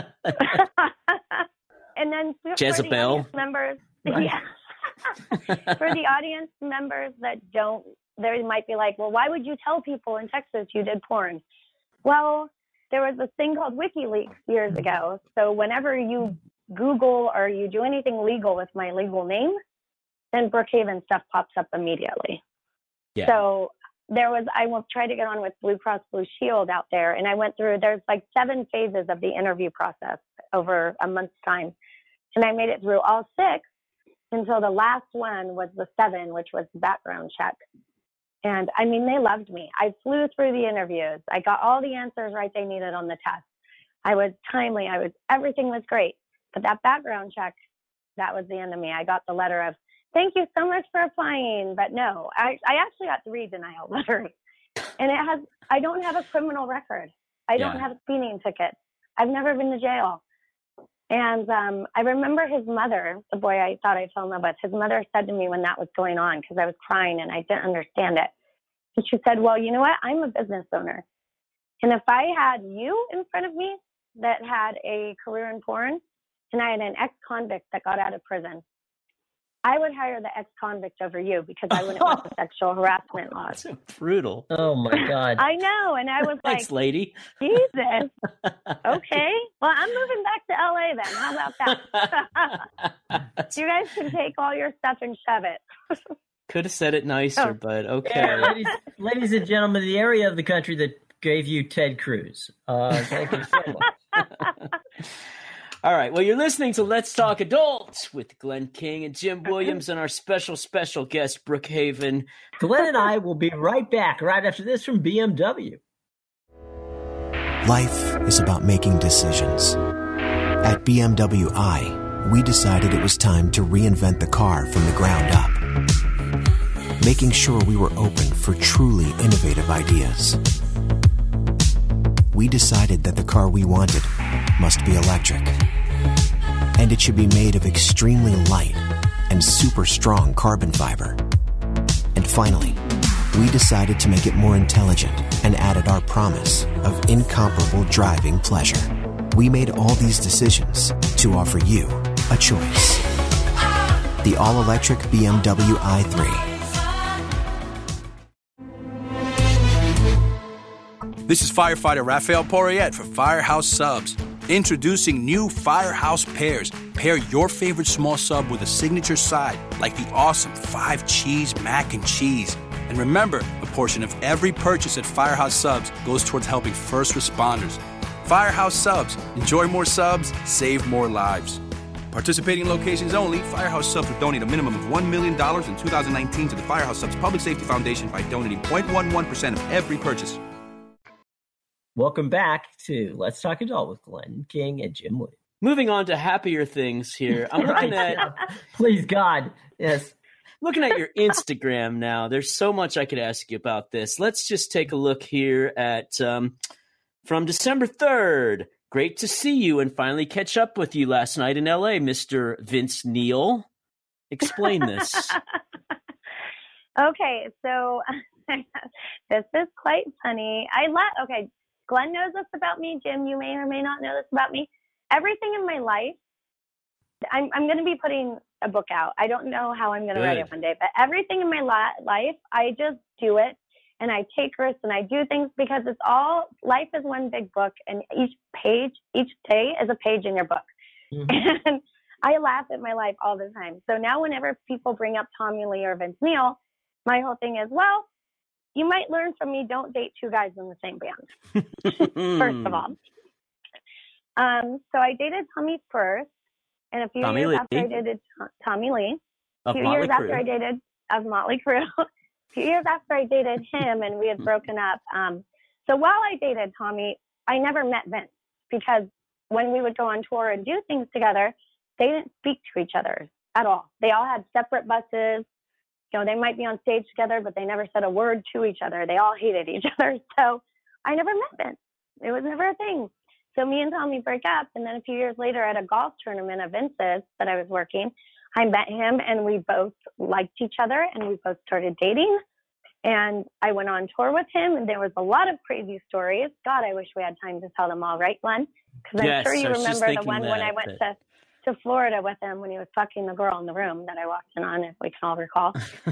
And then for Jezebel. the audience members, Right. yeah. For the audience members that don't, they might be like, well, why would you tell people in Texas you did porn? Well, there was this thing called WikiLeaks years ago. So whenever you Google or you do anything legal with my legal name, then Brookhaven stuff pops up immediately. Yeah. So there was, I was trying to get on with Blue Cross Blue Shield out there, and I went through, there's like seven phases of the interview process over a month's time. And I made it through all six until the last one was the seven, which was the background check. And I mean, they loved me. I flew through the interviews. I got all the answers right they needed on the test. I was timely. I was, everything was great. But that background check, that was the end of me. I got the letter of, thank you so much for applying. But no, I, I actually got three denial letters. And it has, I don't have a criminal record. I don't Yeah. have a speeding ticket. I've never been to jail. And um, I remember his mother, the boy I thought I fell in love with, his mother said to me when that was going on, because I was crying and I didn't understand it. And she said, well, you know what? I'm a business owner. And if I had you in front of me that had a career in porn, and I had an ex-convict that got out of prison, I would hire the ex-convict over you because I wouldn't want the sexual harassment laws. So brutal. Oh, my God. I know. And I was Thanks, like, lady. Jesus. Okay. Well, I'm moving back to L A then. How about that? You guys can take all your stuff and shove it. Could have said it nicer, Oh. but okay. Yeah, ladies, ladies and gentlemen, the area of the country that gave you Ted Cruz. Uh, thank you so much. All right. Well, you're listening to Let's Talk Adults with Glenn King and Jim Williams and our special, special guest, Brookhaven. Glenn and I will be right back right after this from B M W. Life is about making decisions. At B M W I, we decided it was time to reinvent the car from the ground up, making sure we were open for truly innovative ideas. We decided that the car we wanted must be electric, and it should be made of extremely light and super strong carbon fiber. And finally, we decided to make it more intelligent and added our promise of incomparable driving pleasure. We made all these decisions to offer you a choice. The all-electric B M W i three. This is firefighter Raphael Porriette for Firehouse Subs. Introducing new Firehouse Pairs. Pair your favorite small sub with a signature side, like the awesome five cheese mac and cheese. And remember, a portion of every purchase at Firehouse Subs goes towards helping first responders. Firehouse Subs. Enjoy more subs, save more lives. Participating locations only, Firehouse Subs will donate a minimum of one million dollars in two thousand nineteen to the Firehouse Subs Public Safety Foundation by donating zero point one one percent of every purchase. Welcome back to Let's Talk Adult with Glenn King and Jim Williams. Moving on to happier things here. I'm looking Right. at Please, God. Yes. looking at your Instagram now. There's so much I could ask you about this. Let's just take a look here at um, from December third. Great to see you and finally catch up with you last night in L A, Mister Vince Neil. Explain this. Okay, so this is quite funny. I let okay, Glenn knows this about me. Jim, you may or may not know this about me. Everything in my life, I'm I'm going to be putting a book out. I don't know how I'm going to write Good. it one day, but everything in my la- life, I just do it and I take risks and I do things because it's all, life is one big book, and each page, each day is a page in your book. Mm-hmm. And I laugh at my life all the time. So now whenever people bring up Tommy Lee or Vince Neil, my whole thing is, well, you might learn from me, don't date two guys in the same band, first of all. Um, so I dated Tommy first, and a few Tommy years Lee. after I dated T- Tommy Lee, a few Motley years Crue. after I dated of Motley Crue, a few years after I dated him and we had broken up. Um, so while I dated Tommy, I never met Vince, because when we would go on tour and do things together, they didn't speak to each other at all. They all had separate buses. You know, they might be on stage together, but they never said a word to each other. They all hated each other. So I never met Vince. It was never a thing. So me and Tommy break up, and then a few years later at a golf tournament of Vince's that I was working, I met him, and we both liked each other, and we both started dating. And I went on tour with him, and there was a lot of crazy stories. God, I wish we had time to tell them all, right, Glenn? Because I'm yes, sure you remember the one that, when I went but... to, to Florida with him when he was fucking the girl in the room that I walked in on, if we can all recall.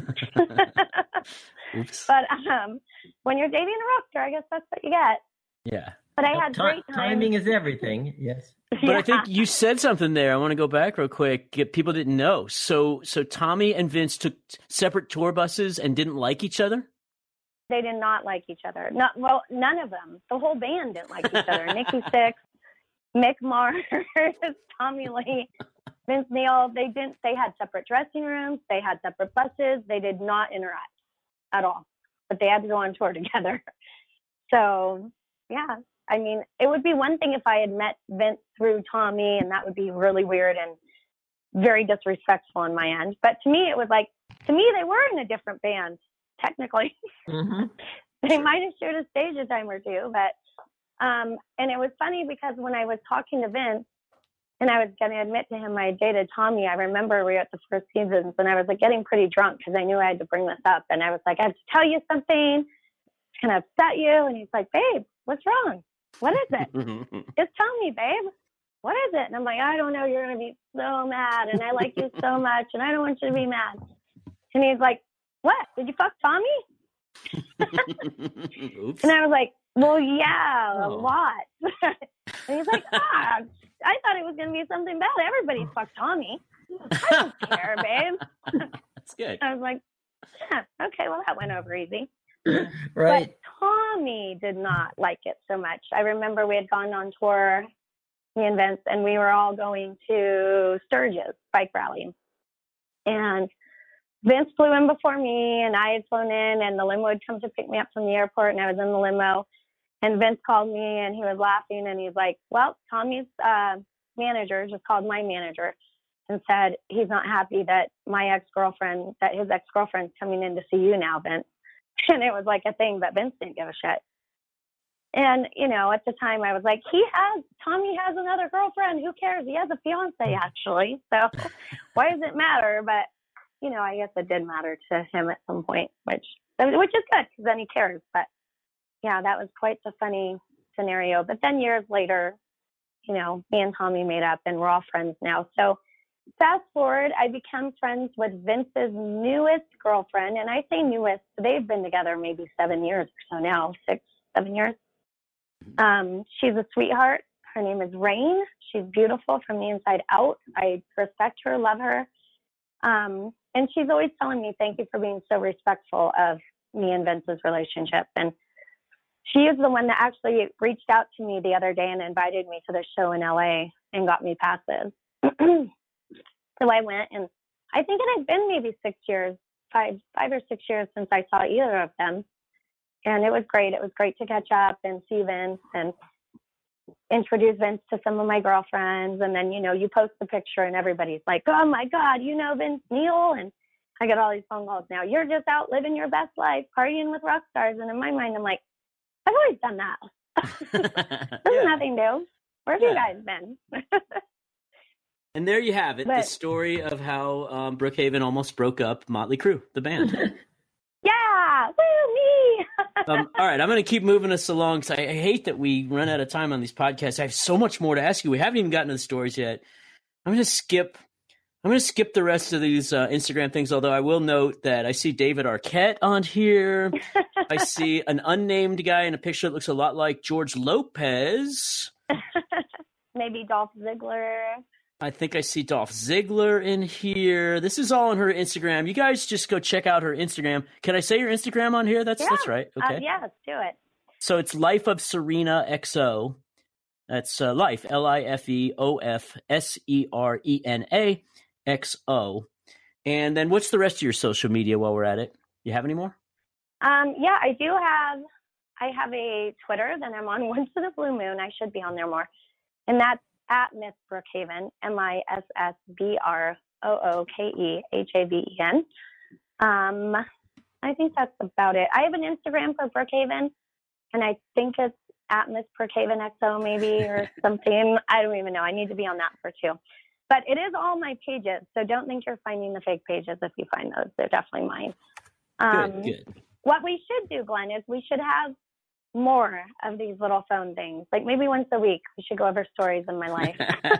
Oops. But um, when you're dating a rock star, I guess that's what you get. Yeah. But I had T- great time. Timing is everything. Yes. But yeah. I think you said something there. I want to go back real quick. People didn't know. So, so Tommy and Vince took separate tour buses and didn't like each other? They did not like each other. Not well, none of them. The whole band didn't like each other. Nikki Sixx, Mick Mars, Tommy Lee, Vince Neil. They didn't. They had separate dressing rooms. They had separate buses. They did not interact at all. But they had to go on tour together. So, yeah. I mean, it would be one thing if I had met Vince through Tommy, and that would be really weird and very disrespectful on my end. But to me, it was like, to me, they were in a different band, technically. Mm-hmm. They might have shared a stage a time or two, but, um, and it was funny because when I was talking to Vince, and I was going to admit to him I dated Tommy, I remember we were at the first seasons, and I was like getting pretty drunk because I knew I had to bring this up. And I was like, I have to tell you something. It's going to upset you. And he's like, babe, what's wrong? What is it? Just tell me, babe. What is it? And I'm like, I don't know. You're going to be so mad. And I like you so much. And I don't want you to be mad. And he's like, what? Did you fuck Tommy? And I was like, well, yeah, oh. a lot. And he's like, ah, I thought it was going to be something bad. Everybody fucked Tommy. I don't care, babe. That's good. I was like, yeah, okay, well, that went over easy. Right. But Tommy did not like it so much. I remember we had gone on tour, me and Vince, and we were all going to Sturgis bike rally. And Vince flew in before me, and I had flown in, and the limo had come to pick me up from the airport, and I was in the limo. And Vince called me, and he was laughing, and he's like, well, Tommy's uh, manager just called my manager and said he's not happy that my ex-girlfriend, that his ex-girlfriend's coming in to see you now, Vince. And it was like a thing, but Vince didn't give a shit. And, you know, at the time I was like, he has, Tommy has another girlfriend. Who cares? He has a fiance, actually. So why does it matter? But, you know, I guess it did matter to him at some point, which, which is good because then he cares. But yeah, that was quite the funny scenario. But then years later, you know, me and Tommy made up and we're all friends now. So fast forward, I became friends with Vince's newest girlfriend. And I say newest, they've been together maybe seven years or so now, six, seven years. Um, she's a sweetheart. Her name is Rain. She's beautiful from the inside out. I respect her, love her. Um, and she's always telling me, thank you for being so respectful of me and Vince's relationship. And she is the one that actually reached out to me the other day and invited me to the show in L A and got me passes. So I went, and I think it had been maybe six years, five, five or six years since I saw either of them. And it was great. It was great to catch up and see Vince and introduce Vince to some of my girlfriends. And then, you know, you post the picture and everybody's like, oh my God, you know Vince Neil? And I get all these phone calls now. You're just out living your best life, partying with rock stars. And in my mind, I'm like, I've always done that. There's yeah. nothing new. Where have yeah. you guys been? And there you have it, but, the story of how um, Brookhaven almost broke up Motley Crue, the band. Yeah, woo, me. um, all right, I'm going to keep moving us along because I, I hate that we run out of time on these podcasts. I have so much more to ask you. We haven't even gotten to the stories yet. I'm going to skip I'm going to skip the rest of these uh, Instagram things, although I will note that I see David Arquette on here. I see an unnamed guy in a picture that looks a lot like George Lopez. Maybe Dolph Ziggler. I think I see Dolph Ziggler in here. This is all on her Instagram. You guys just go check out her Instagram. Can I say your Instagram on here? That's yeah. that's right. Okay. Uh, yeah, let's do it. So it's Life of Serena X O. That's uh, Life, L I F E O F S E R E N A X O. And then what's the rest of your social media while we're at it? You have any more? Um, yeah, I do have, I have a Twitter that I'm on once in a blue moon. I should be on there more. And that's at Miss Brookhaven, M I S S B R O O K E H A V E N. Um, I think that's about it. I have an Instagram for Brookhaven, and I think it's at Miss Brookhaven X O maybe or something. I don't even know. I need to be on that for two. But it is all my pages, so don't think you're finding the fake pages if you find those. They're definitely mine. Um, good, good. What we should do, Glenn, is we should have more of these little phone things. Like maybe once a week, we should go over stories in my life.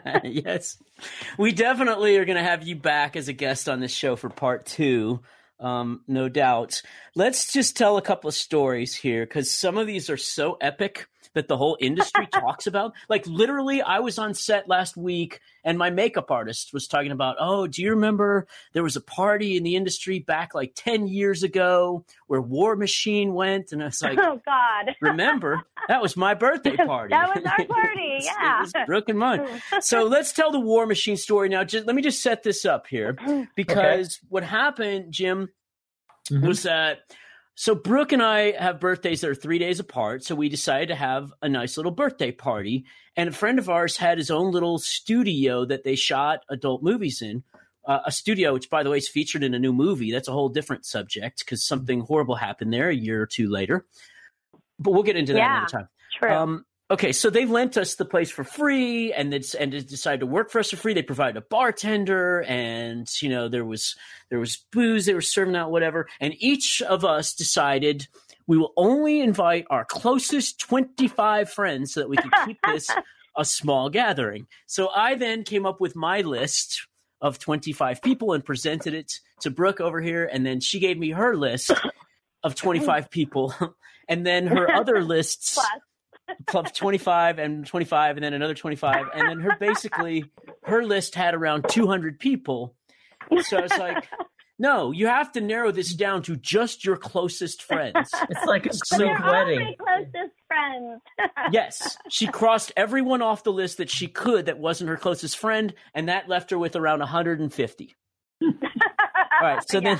Yes. We definitely are going to have you back as a guest on this show for part two. Um, no doubt. Let's just tell a couple of stories here because some of these are so epic that the whole industry talks about. Like literally, I was on set last week and my makeup artist was talking about, oh, do you remember there was a party in the industry back like ten years ago where War Machine went? And I was like, oh, God. Remember? That was my birthday party. That was our party, yeah. It was Brooke and mine. So let's tell the War Machine story now. Just, let me just set this up here because okay. What happened, Jim, mm-hmm. was that so Brooke and I have birthdays that are three days apart, so we decided to have a nice little birthday party. And a friend of ours had his own little studio that they shot adult movies in. Uh, a studio, which, by the way, is featured in a new movie. That's a whole different subject because something horrible happened there a year or two later. But we'll get into that yeah, another time. True. Um, okay, so they lent us the place for free, and they and they decided to work for us for free. They provided a bartender, and you know there was there was booze they were serving out, whatever. And each of us decided we will only invite our closest twenty-five friends so that we can keep this a small gathering. So I then came up with my list of twenty-five people and presented it to Brooke over here, and then she gave me her list of twenty-five people, and then her other lists. Plus. Plus twenty-five and twenty-five and then another twenty-five. And then her basically, her list had around two hundred people. So I was like, no, you have to narrow this down to just your closest friends. It's like a so, Greek wedding. All my closest friends. Yes. She crossed everyone off the list that she could that wasn't her closest friend. And that left her with around one hundred fifty. All right. So yeah. then,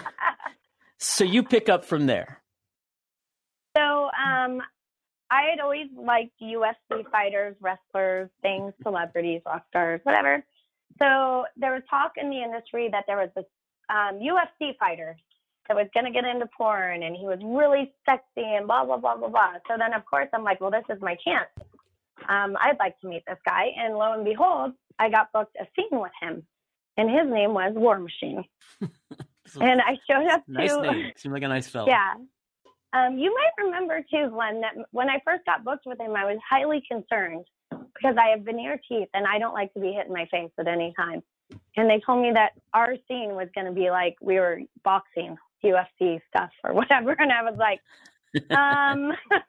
so you pick up from there. So, um, I had always liked U F C fighters, wrestlers, things, celebrities, rock stars, whatever. So there was talk in the industry that there was this um, U F C fighter that was going to get into porn, and he was really sexy and blah, blah, blah, blah, blah. So then, of course, I'm like, well, this is my chance. Um, I'd like to meet this guy. And lo and behold, I got booked a scene with him, and his name was War Machine. And I showed up nice to – name. Seemed like a nice fella. Yeah. Um, you might remember, too, Glenn, that when I first got booked with him, I was highly concerned because I have veneer teeth and I don't like to be hit in my face at any time. And they told me that our scene was going to be like we were boxing, U F C stuff or whatever. And I was like, um,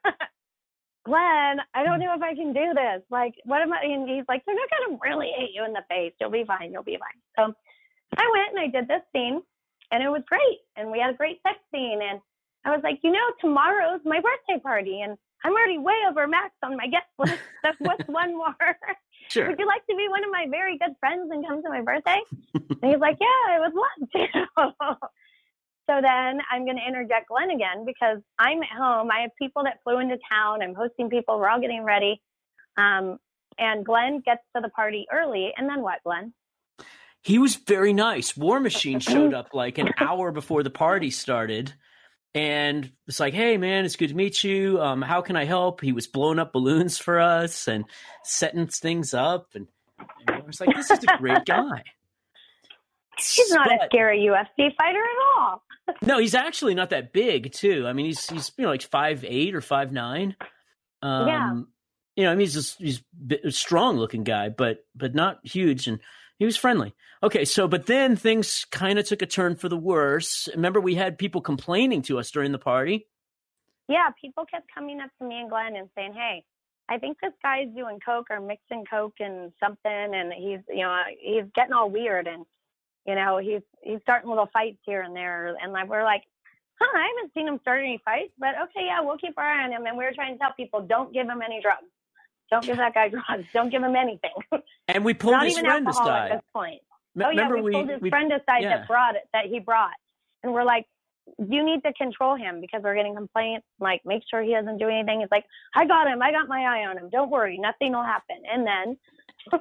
Glenn, I don't know if I can do this. Like, what am I? And he's like, they're not going to really hit you in the face. You'll be fine. You'll be fine. So I went and I did this scene and it was great. And we had a great sex scene. And I was like, you know, tomorrow's my birthday party, and I'm already way over max on my guest list. So what's one more? Sure. Would you like to be one of my very good friends and come to my birthday? And he's like, yeah, I would love to. So then I'm going to interject Glenn again because I'm at home. I have people that flew into town. I'm hosting people. We're all getting ready. Um, and Glenn gets to the party early. And then what, Glenn? He was very nice. War Machine showed up like an hour before the party started. And it's like, hey, man, it's good to meet you. Um, how can I help? He was blowing up balloons for us and setting things up. And, and I was like, this is a great guy. He's not but, a scary U F C fighter at all. No, he's actually not that big, too. I mean, he's, he's you know, like five eight or five nine. Um, yeah. You know, I mean, he's a, he's a strong-looking guy, but but not huge. And He was friendly. Okay, so but then things kind of took a turn for the worse. Remember, we had people complaining to us during the party. Yeah, people kept coming up to me and Glenn and saying, "Hey, I think this guy's doing coke or mixing coke and something, and he's, you know, he's getting all weird, and you know, he's he's starting little fights here and there." And like, we're like, "Huh, I haven't seen him start any fights, but okay, yeah, we'll keep our eye on him." And we were trying to tell people, don't give him any drugs. Don't give that guy drugs. Don't give him anything. And we pulled Not his even friend alcohol aside. At this point. M- oh yeah, we, we pulled his we, friend aside yeah. that brought it, that he brought, and we're like, "You need to control him because we're getting complaints. Like, make sure he doesn't do anything." It's like, "I got him. I got my eye on him. Don't worry, nothing will happen." And then.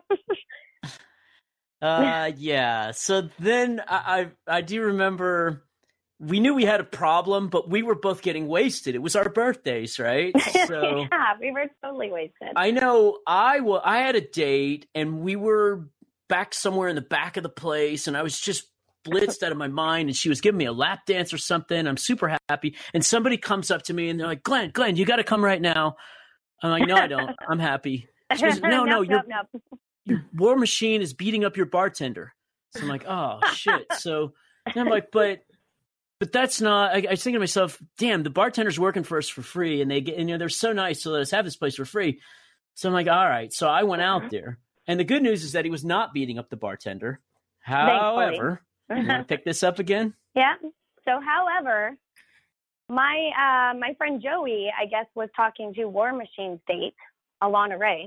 uh, yeah. So then I, I I do remember. We knew we had a problem, but we were both getting wasted. It was our birthdays, right? So yeah, we were totally wasted. I know I, w- I had a date, and we were back somewhere in the back of the place, and I was just blitzed out of my mind, and she was giving me a lap dance or something. I'm super happy. And somebody comes up to me, and they're like, Glenn, Glenn, you got to come right now. I'm like, no, I don't. I'm happy. She goes, no, no, nope, your, nope, nope. your War Machine is beating up your bartender. So I'm like, oh, shit. So I'm like, but... But that's not, I, I was thinking to myself, damn, the bartender's working for us for free, and they get, and, you know, they're so nice to let us have this place for free. So I'm like, all right. So I went out there, and the good news is that he was not beating up the bartender. However, you want to pick this up again? Yeah. So, however, my uh, my friend Joey, I guess, was talking to War Machine's date, Alana Ray,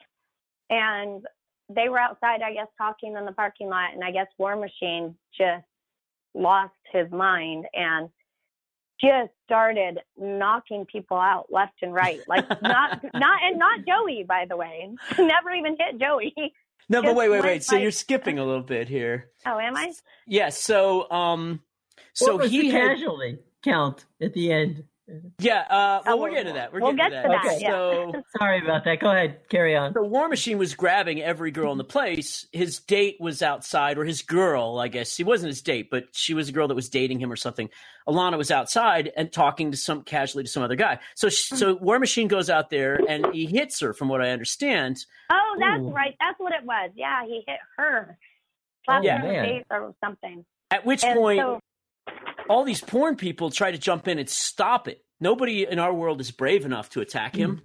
and they were outside, I guess, talking in the parking lot, and I guess War Machine just lost his mind and just started knocking people out left and right. Like not not and not Joey, by the way. Never even hit Joey. No, but wait, wait, wait. So like, you're skipping a little bit here. Oh, am I? Yes. Yeah, so um so what was he the had casualty count at the end? Yeah, uh, well, Oh, we'll get to that. We're we'll getting get to that. to that, yeah. So, Sorry about that. Go ahead. Carry on. the War Machine was grabbing every girl in the place. His date was outside, or his girl, I guess. She wasn't his date, but she was a girl that was dating him or something. Alana was outside and talking to some casually to some other guy. So, she, so War Machine goes out there and he hits her, from what I understand. Oh, that's Ooh. right. That's what it was. Yeah, he hit her. Slapped Oh, her in the man. face or something. At which And point, so, all these porn people try to jump in and stop it. Nobody in our world is brave enough to attack him.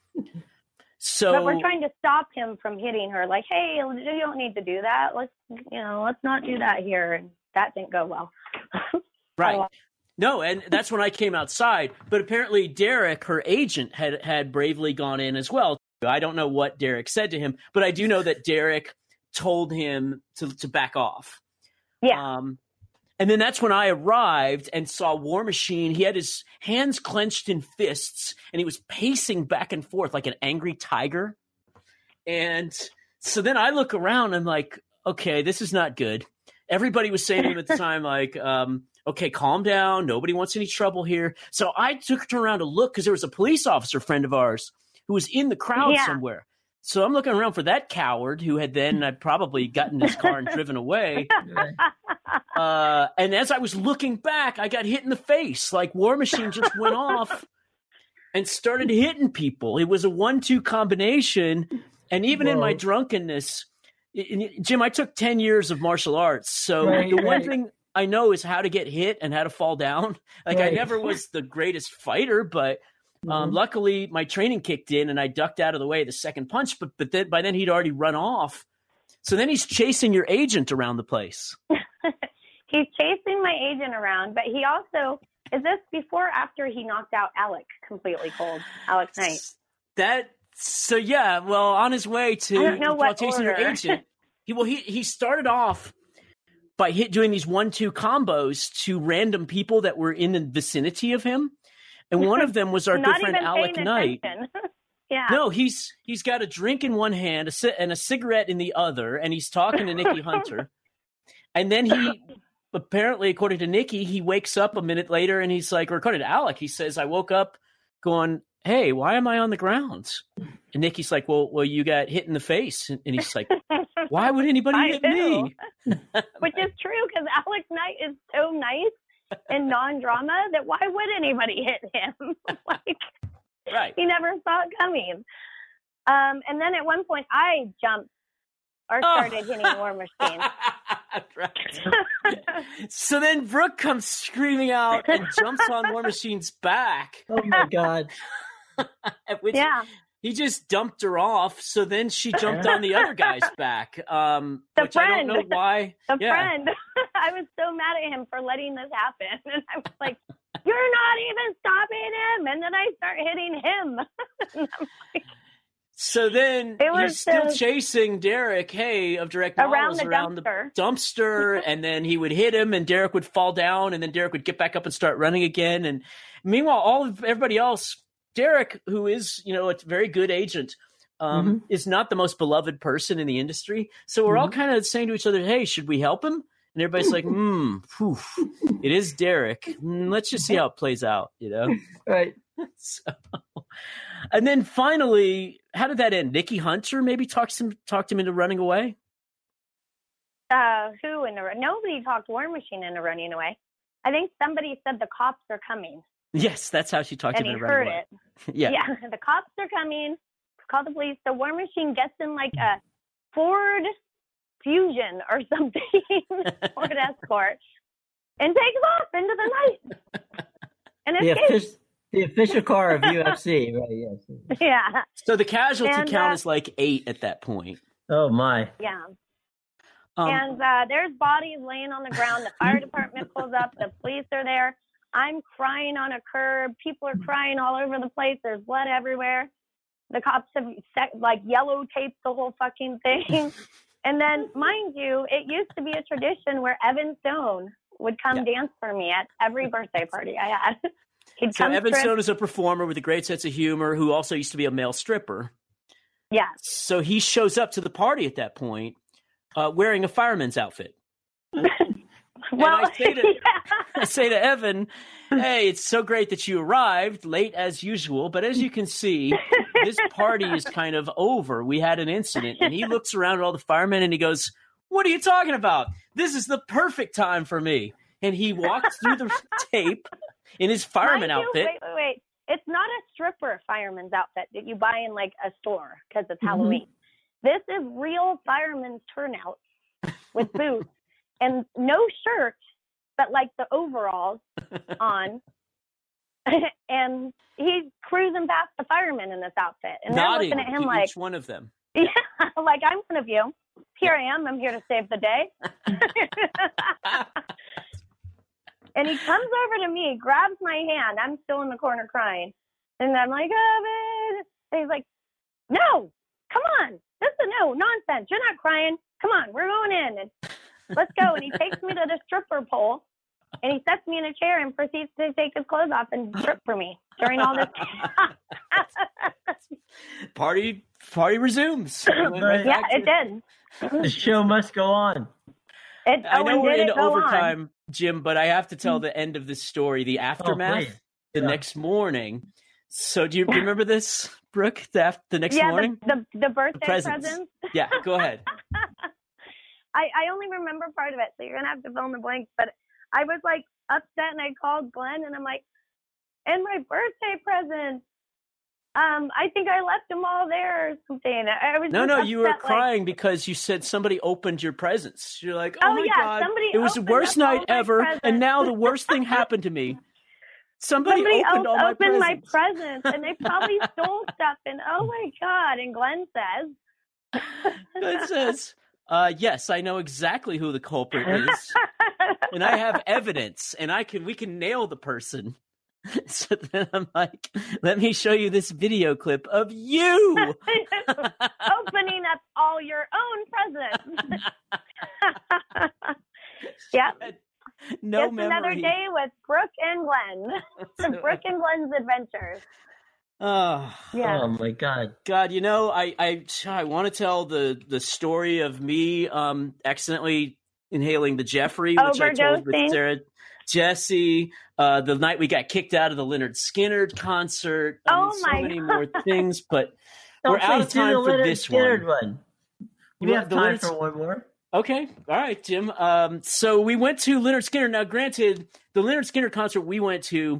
So, but we're trying to stop him from hitting her. Like, hey, you don't need to do that. Let's, you know, let's not do that here. And that didn't go well. right. So, No, and that's when I came outside. But apparently Derek, her agent, had, had bravely gone in as well. I don't know what Derek said to him, but I do know that Derek told him to, to back off. yeah. Um, and then that's when I arrived and saw War Machine. He had his hands clenched in fists, and he was pacing back and forth like an angry tiger. And so then I look around, and I'm like, okay, this is not good. Everybody was saying to him at the time, like, um, okay, calm down. Nobody wants any trouble here. So I took her around to look because there was a police officer friend of ours who was in the crowd Yeah. somewhere. So I'm looking around for that coward who had then uh, probably gotten in his car and driven away. Uh, and as I was looking back, I got hit in the face. Like War Machine just went off and started hitting people. It was a one two combination. And even in my Whoa. drunkenness, it, it- Jim, I took ten years of martial arts. So Right, the one right. thing I know is how to get hit and how to fall down. Like I Right. never was the greatest fighter, but um, Mhm. luckily my training kicked in and I ducked out of the way of the second punch. But but then, by then he'd already run off. So then he's chasing your agent around the place. He's chasing my agent around, but he also, is this before or after he knocked out Alec completely cold? Alex Knight. That so yeah. Well, on his way to I don't know while what chasing your order. agent, he well he he started off by hit doing these one two combos to random people that were in the vicinity of him, and one of them was our Not good friend even Alec paying Knight. attention. Yeah. No, he's he's got a drink in one hand a ci- and a cigarette in the other, and he's talking to Nikki Hunter. And then he, apparently, according to Nikki, he wakes up a minute later and he's like, or according to Alec, he says, I woke up going, hey, why am I on the ground? And Nikki's like, well, well, you got hit in the face. And he's like, why would anybody I hit do. me? Which is true because Alex Knight is so nice and non-drama that why would anybody hit him? Like, Right. he never saw it coming. Um, and then at one point I jumped or started oh. hitting War Machine. So then Brooke comes screaming out and jumps on War Machine's back. Oh my God. Which yeah. He just dumped her off, so then she jumped on the other guy's back. Um, the which friend. I don't know why. The yeah. friend. I was so mad at him for letting this happen. And I was like, you're not even stopping him. And then I start hitting him. And I'm like, so then you're still the, chasing Derek Hay of Direct Models around, the, around dumpster. the dumpster, and then he would hit him, and Derek would fall down, and then Derek would get back up and start running again. And meanwhile, all of everybody else, Derek, who is, you know, a very good agent, um, mm-hmm. is not the most beloved person in the industry. So we're mm-hmm. all kind of saying to each other, hey, should we help him? And everybody's like, hmm, phew, it is Derek. Mm, let's just see how it plays out, you know? Right. So, and then finally, how did that end? Nikki Hunter maybe talked him, talked him into running away? Uh, who in the Nobody talked War Machine into running away. I think somebody said the cops are coming. Yes, that's how she talked and him into he running heard away. It. Yeah. Yeah, the cops are coming. Call the police. The War Machine gets in like a Ford Fusion or something, Ford Escort, and takes off into the night. And the, escapes. offic- the official car of U F C, right? Yes. Yeah. So the casualty and, count uh, is like eight at that point. Oh my. Yeah. Um, and uh, there's bodies laying on the ground. The fire department pulls up. The police are there. I'm crying on a curb. People are crying all over the place. There's blood everywhere. The cops have set, like yellow taped the whole fucking thing. And then, mind you, it used to be a tradition where Evan Stone would come yeah. dance for me at every birthday party I had. He'd so come Evan strip. Stone is a performer with a great sense of humor who also used to be a male stripper. Yeah. So he shows up to the party at that point uh, wearing a fireman's outfit. Well, I say, to, yeah. I say to Evan, hey, it's so great that you arrived late as usual, but as you can see, this party is kind of over. We had an incident. And he looks around at all the firemen and he goes, what are you talking about? This is the perfect time for me. And he walks through the tape in his fireman Mind outfit. You, wait, wait, wait. It's not a stripper fireman's outfit that you buy in like a store because it's Mm-hmm. Halloween. This is real fireman's turnout with boots. And no shirt, but like the overalls on. And he's cruising past the firemen in this outfit. And Nodding they're looking at him to like, each one of them. Yeah, like I'm one of you. Here I am. I'm here to save the day. And he comes over to me, grabs my hand. I'm still in the corner crying. And I'm like, Evan. And he's like, no, come on. This is no nonsense. You're not crying. Come on, we're going in. And let's go. And he takes me to the stripper pole, and he sets me in a chair and proceeds to take his clothes off and strip for me during all this. party party resumes. Right. Yeah, it did. The show must go on. It, I oh, know we're did into it go overtime, on? Jim, but I have to tell the end of this story, the aftermath, oh, the yeah. next morning. So do you remember this, Brooke, the, af- the next yeah, morning? The, the, the birthday the presents. presents. Yeah, go ahead. I, I only remember part of it, so you're going to have to fill in the blanks. But I was, like, upset, and I called Glenn, and I'm like, and my birthday presents. Um, I think I left them all there or something. I was No, just no, upset, you were like, crying because you said somebody opened your presents. You're like, oh, Oh, my yeah, God, somebody it was the opened worst up all night my ever, presents. and now the worst thing happened to me. Somebody, Somebody opened else all my opened presents. my presents, and they probably stole stuff. And oh my God! And Glenn says, Glenn says, uh, "Yes, I know exactly who the culprit is, and I have evidence, and I can we can nail the person." So then I'm like, "Let me show you this video clip of you opening up all your own presents." Yeah. No Just memory. another day with Brooke and Glenn. Brooke and Glenn's adventures. Oh, yeah. Oh my God. God, you know, I I, I want to tell the, the story of me um, accidentally inhaling the Jeffrey, which I told with Overdosing. Sarah Jesse, uh, the night we got kicked out of the Leonard Skinner concert. I Oh mean, so my many God. more things, but Don't we're out please of do time the for Leonard this Skinner one. one. We Well, have the time Leonard- for one more. Okay. All right, Jim. Um, so we went to Leonard Skinner. Now, granted, the Leonard Skinner concert we went to,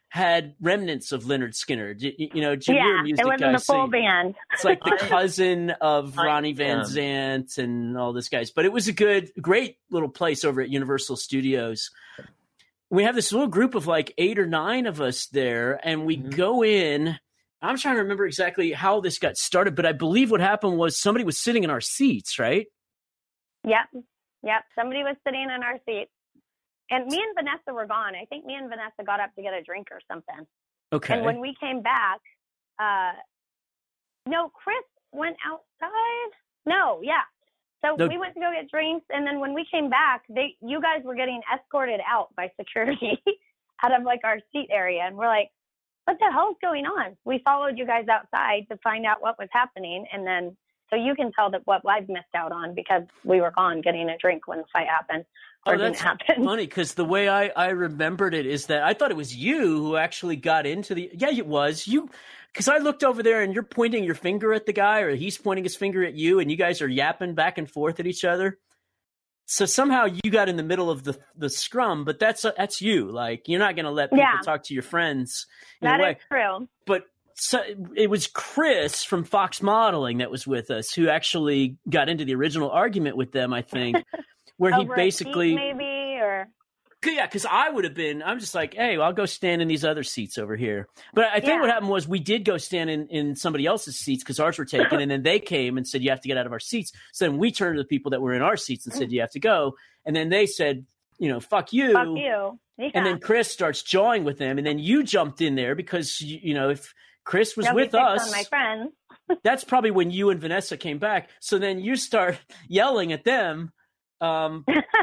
had remnants of Lynyrd Skynyrd. You, you know, Jim, yeah, you're a music it wasn't guy, the full so band. It's like the cousin of I Ronnie Van am. Zant and all these guys. But it was a good, great little place over at Universal Studios. We have this little group of like eight or nine of us there, and we Mhm. go in. I'm trying to remember exactly how this got started, but I believe what happened was somebody was sitting in our seats, right? Yep. Yep. Somebody was sitting in our seats. And me and Vanessa were gone. I think me and Vanessa got up to get a drink or something. Okay. And when we came back, uh, no, Chris went outside. No, yeah. So The- we went to go get drinks, and then when we came back, they you guys were getting escorted out by security out of like our seat area, and we're like, what the hell's going on? We followed you guys outside to find out what was happening, and then so you can tell that what I've missed out on because we were gone getting a drink when the fight happened. Or Oh, didn't that's happen. funny because the way I, I remembered it is that I thought it was you who actually got into the. Yeah, it was you because I looked over there and you're pointing your finger at the guy or he's pointing his finger at you and you guys are yapping back and forth at each other. So somehow you got in the middle of the the scrum, but that's that's you. Like you're not going to let people Yeah. talk to your friends in That a way. is true. But so it was Chris from Fox Modeling that was with us who actually got into the original argument with them, I think, where he Over a basically, seat maybe, or yeah, because I would have been, I'm just like, hey, well, I'll go stand in these other seats over here. But I think Yeah. what happened was we did go stand in, in somebody else's seats because ours were taken, and then they came and said, you have to get out of our seats. So then we turned to the people that were in our seats and said, you have to go. And then they said, you know, fuck you. fuck you. Yeah. And then Chris starts jawing with them, and then you jumped in there because, you, you know, if Chris was Don't be with picked us, on my friends. that's probably when you and Vanessa came back. So then you start yelling at them. Um,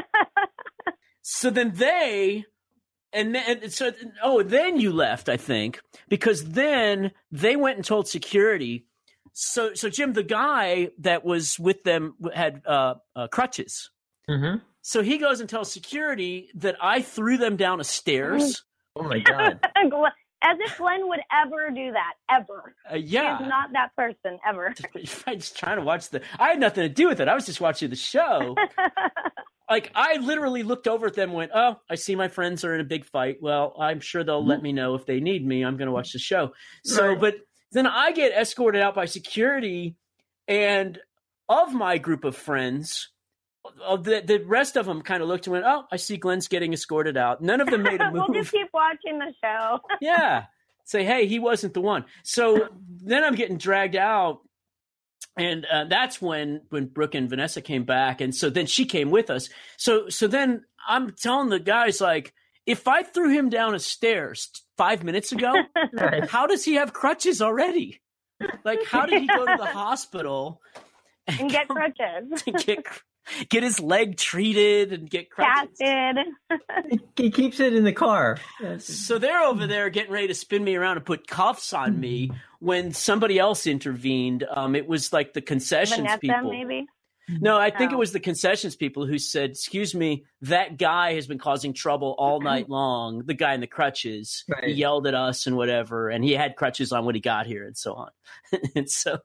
so then they, and then, and so, oh, then you left, I think, because then they went and told security. So, so Jim, the guy that was with them had uh, uh, crutches. Mm-hmm. So he goes and tells security that I threw them down a stairs. Oh my God. As if Glenn would ever do that, ever. Uh, yeah. He's not that person, ever. I'm just trying to watch the. I had nothing to do with it. I was just watching the show. Like I literally looked over at them and went, "Oh, I see my friends are in a big fight. Well, I'm sure they'll let me know if they need me. I'm going to watch the show." So, Right. but then I get escorted out by security, and of my group of friends, of the the rest of them kind of looked and went, "Oh, I see Glenn's getting escorted out." None of them made a move. We'll just keep watching the show. Yeah. Say, hey, he wasn't the one. So then I'm getting dragged out. And uh, that's when when Brooke and Vanessa came back. And so then she came with us. So so then I'm telling the guys, like, if I threw him down a stairs five minutes ago, Right. how does he have crutches already? Like, how did he go to the hospital And get crutches. and get, get his leg treated and get crutches? Casted. He keeps it in the car. So they're over there getting ready to spin me around and put cuffs on me when somebody else intervened. Um, it was like the concessions Vanessa, people. maybe? No, I think Oh. it was the concessions people who said, "Excuse me, that guy has been causing trouble all night long. The guy in the crutches, Right. he yelled at us and whatever, and he had crutches on when he got here and so on." And so,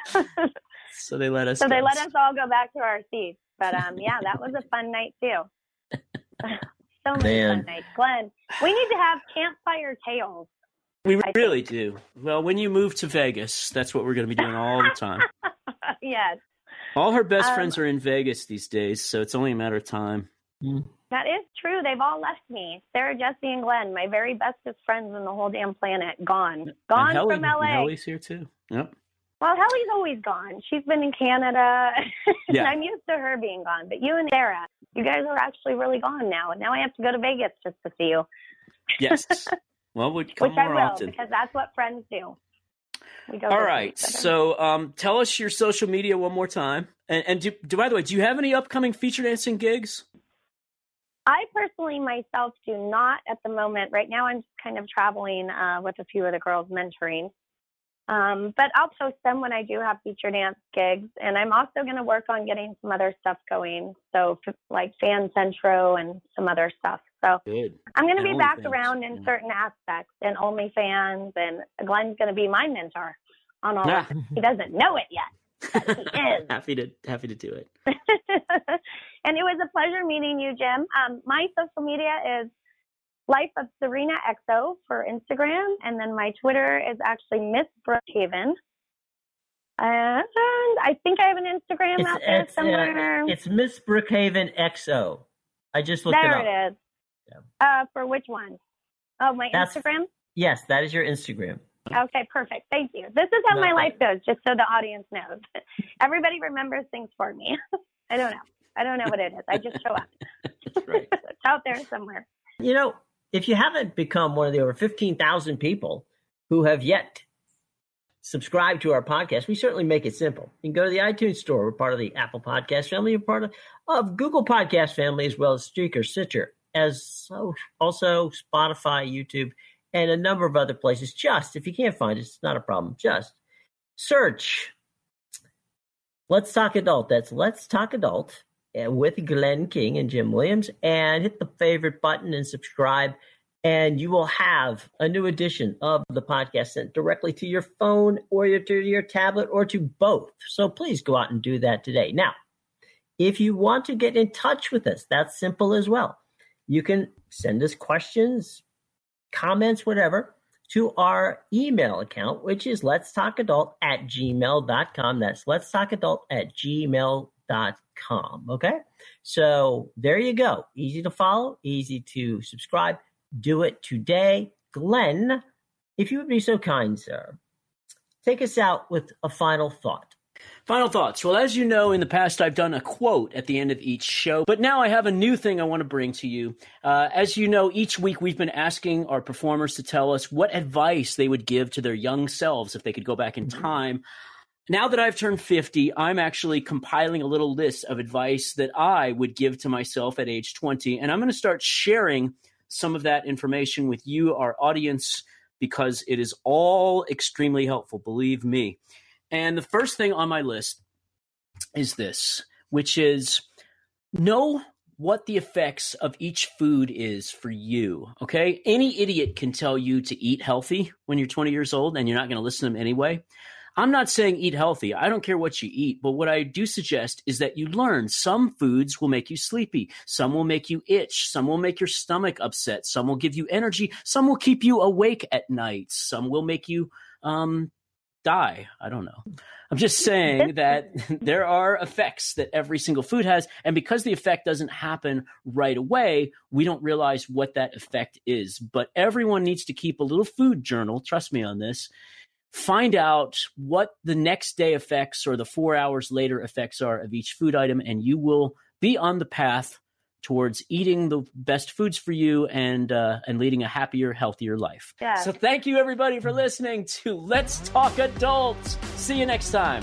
so they let us. So they go. let us all go back to our seats. But um, yeah, that was a fun night too. So many Man. fun nights. Glenn, we need to have campfire tales. We I really do. Well, when you move to Vegas, that's what we're going to be doing all the time. Yes, All her best Um, friends are in Vegas these days, so it's only a matter of time. that is true. They've all left me. Sarah, Jesse, and Glenn, my very bestest friends in the whole damn planet, gone. Gone and Helly, from L A. and Helly's here too. Yep. Well, Helly's always gone. She's been in Canada. Yeah. I'm used to her being gone. But you and Sarah, you guys are actually really gone now. And now I have to go to Vegas just to see you, Yes. Well, we'd come which I more will often. because that's what friends do. We go All visit right. each other. So, um, tell us your social media one more time. And, and do, do, by the way, do you have any upcoming feature dancing gigs? I personally myself do not at the moment. Right now, I'm just kind of traveling uh, with a few of the girls mentoring. Um, but I'll post them when I do have feature dance gigs. And I'm also going to work on getting some other stuff going. So f- like Fan Centro and some other stuff. So Good. I'm going to And be back OnlyFans, around in yeah. certain aspects and OnlyFans. And Glenn's going to be my mentor on all Ah. of it. He doesn't know it yet. But he is. happy to happy to do it. And it was a pleasure meeting you, Jim. Um, my social media is Life of Serena X O for Instagram. And then my Twitter is actually Miss Brookhaven. And I think I have an Instagram It's, out there it's, somewhere. uh, it's Miss Brookhaven X O. I just looked it up. There it is. Uh, for which one? Oh, my That's- Instagram? Yes, that is your Instagram. Okay, perfect. Thank you. This is how No my life problem. goes, just so the audience knows. Everybody remembers things for me. I don't know. I don't know what it is. I just show up. That's right. It's out there somewhere. You know, if you haven't become one of the over fifteen thousand people who have yet subscribed to our podcast, we certainly make it simple. You can go to the iTunes store. We're part of the Apple Podcast family. We're part of, of Google Podcast family, as well as Stitcher, Stitcher, as so, also Spotify, YouTube, and a number of other places. Just, if you can't find it, it's not a problem. Just search Let's Talk Adult. That's Let's Talk Adult uh, with Glenn King and Jim Williams, and hit the favorite button and subscribe, and you will have a new edition of the podcast sent directly to your phone or your, to your tablet or to both. So please go out and do that today. Now, if you want to get in touch with us, that's simple as well. You can send us questions, comments, whatever, to our email account, which is let's talk adult at gmail dot com. That's let's talk adult at gmail dot com. Okay? So there you go. Easy to follow, easy to subscribe. Do it today. Glenn, if you would be so kind, sir, take us out with a final thought. Final thoughts. Well, as you know, in the past, I've done a quote at the end of each show, but now I have a new thing I want to bring to you. Uh, as you know, each week we've been asking our performers to tell us what advice they would give to their young selves if they could go back in time. Now that I've turned fifty, I'm actually compiling a little list of advice that I would give to myself at age twenty, and I'm going to start sharing some of that information with you, our audience, because it is all extremely helpful, believe me. And the first thing on my list is this, which is know what the effects of each food is for you, okay? Any idiot can tell you to eat healthy when you're twenty years old, and you're not going to listen to them anyway. I'm not saying eat healthy. I don't care what you eat, but what I do suggest is that you learn some foods will make you sleepy. Some will make you itch. Some will make your stomach upset. Some will give you energy. Some will keep you awake at night. Some will make you um, die. I don't know. I'm just saying that there are effects that every single food has. And because the effect doesn't happen right away, we don't realize what that effect is. But everyone needs to keep a little food journal. Trust me on this. Find out what the next day effects or the four hours later effects are of each food item, and you will be on the path towards eating the best foods for you and uh, and leading a happier, healthier life. Yeah. So thank you, everybody, for listening to Let's Talk Adults. See you next time.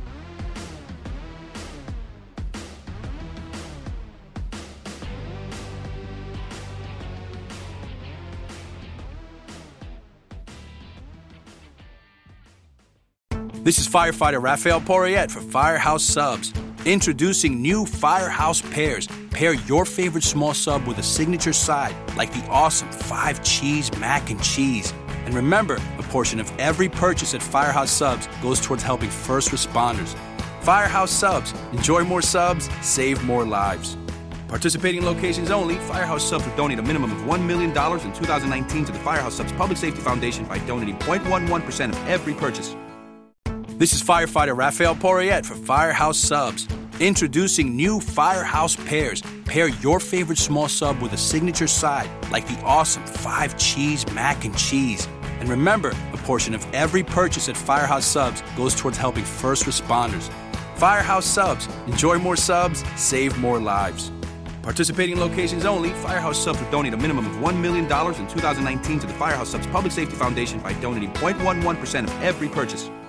This is firefighter Raphael Porriette for Firehouse Subs. Introducing new Firehouse Pairs. Pair your favorite small sub with a signature side, like the awesome five cheese mac and cheese. And remember, a portion of every purchase at Firehouse Subs goes towards helping first responders. Firehouse Subs. Enjoy more subs, save more lives. Participating locations only, Firehouse Subs will donate a minimum of one million dollars in two thousand nineteen to the Firehouse Subs Public Safety Foundation by donating zero point one one percent of every purchase. This is firefighter Raphael Porriette for Firehouse Subs. Introducing new Firehouse Pairs. Pair your favorite small sub with a signature side, like the awesome five cheese mac and cheese. And remember, a portion of every purchase at Firehouse Subs goes towards helping first responders. Firehouse Subs. Enjoy more subs, save more lives. Participating locations only, Firehouse Subs will donate a minimum of one million dollars in two thousand nineteen to the Firehouse Subs Public Safety Foundation by donating zero point one one percent of every purchase.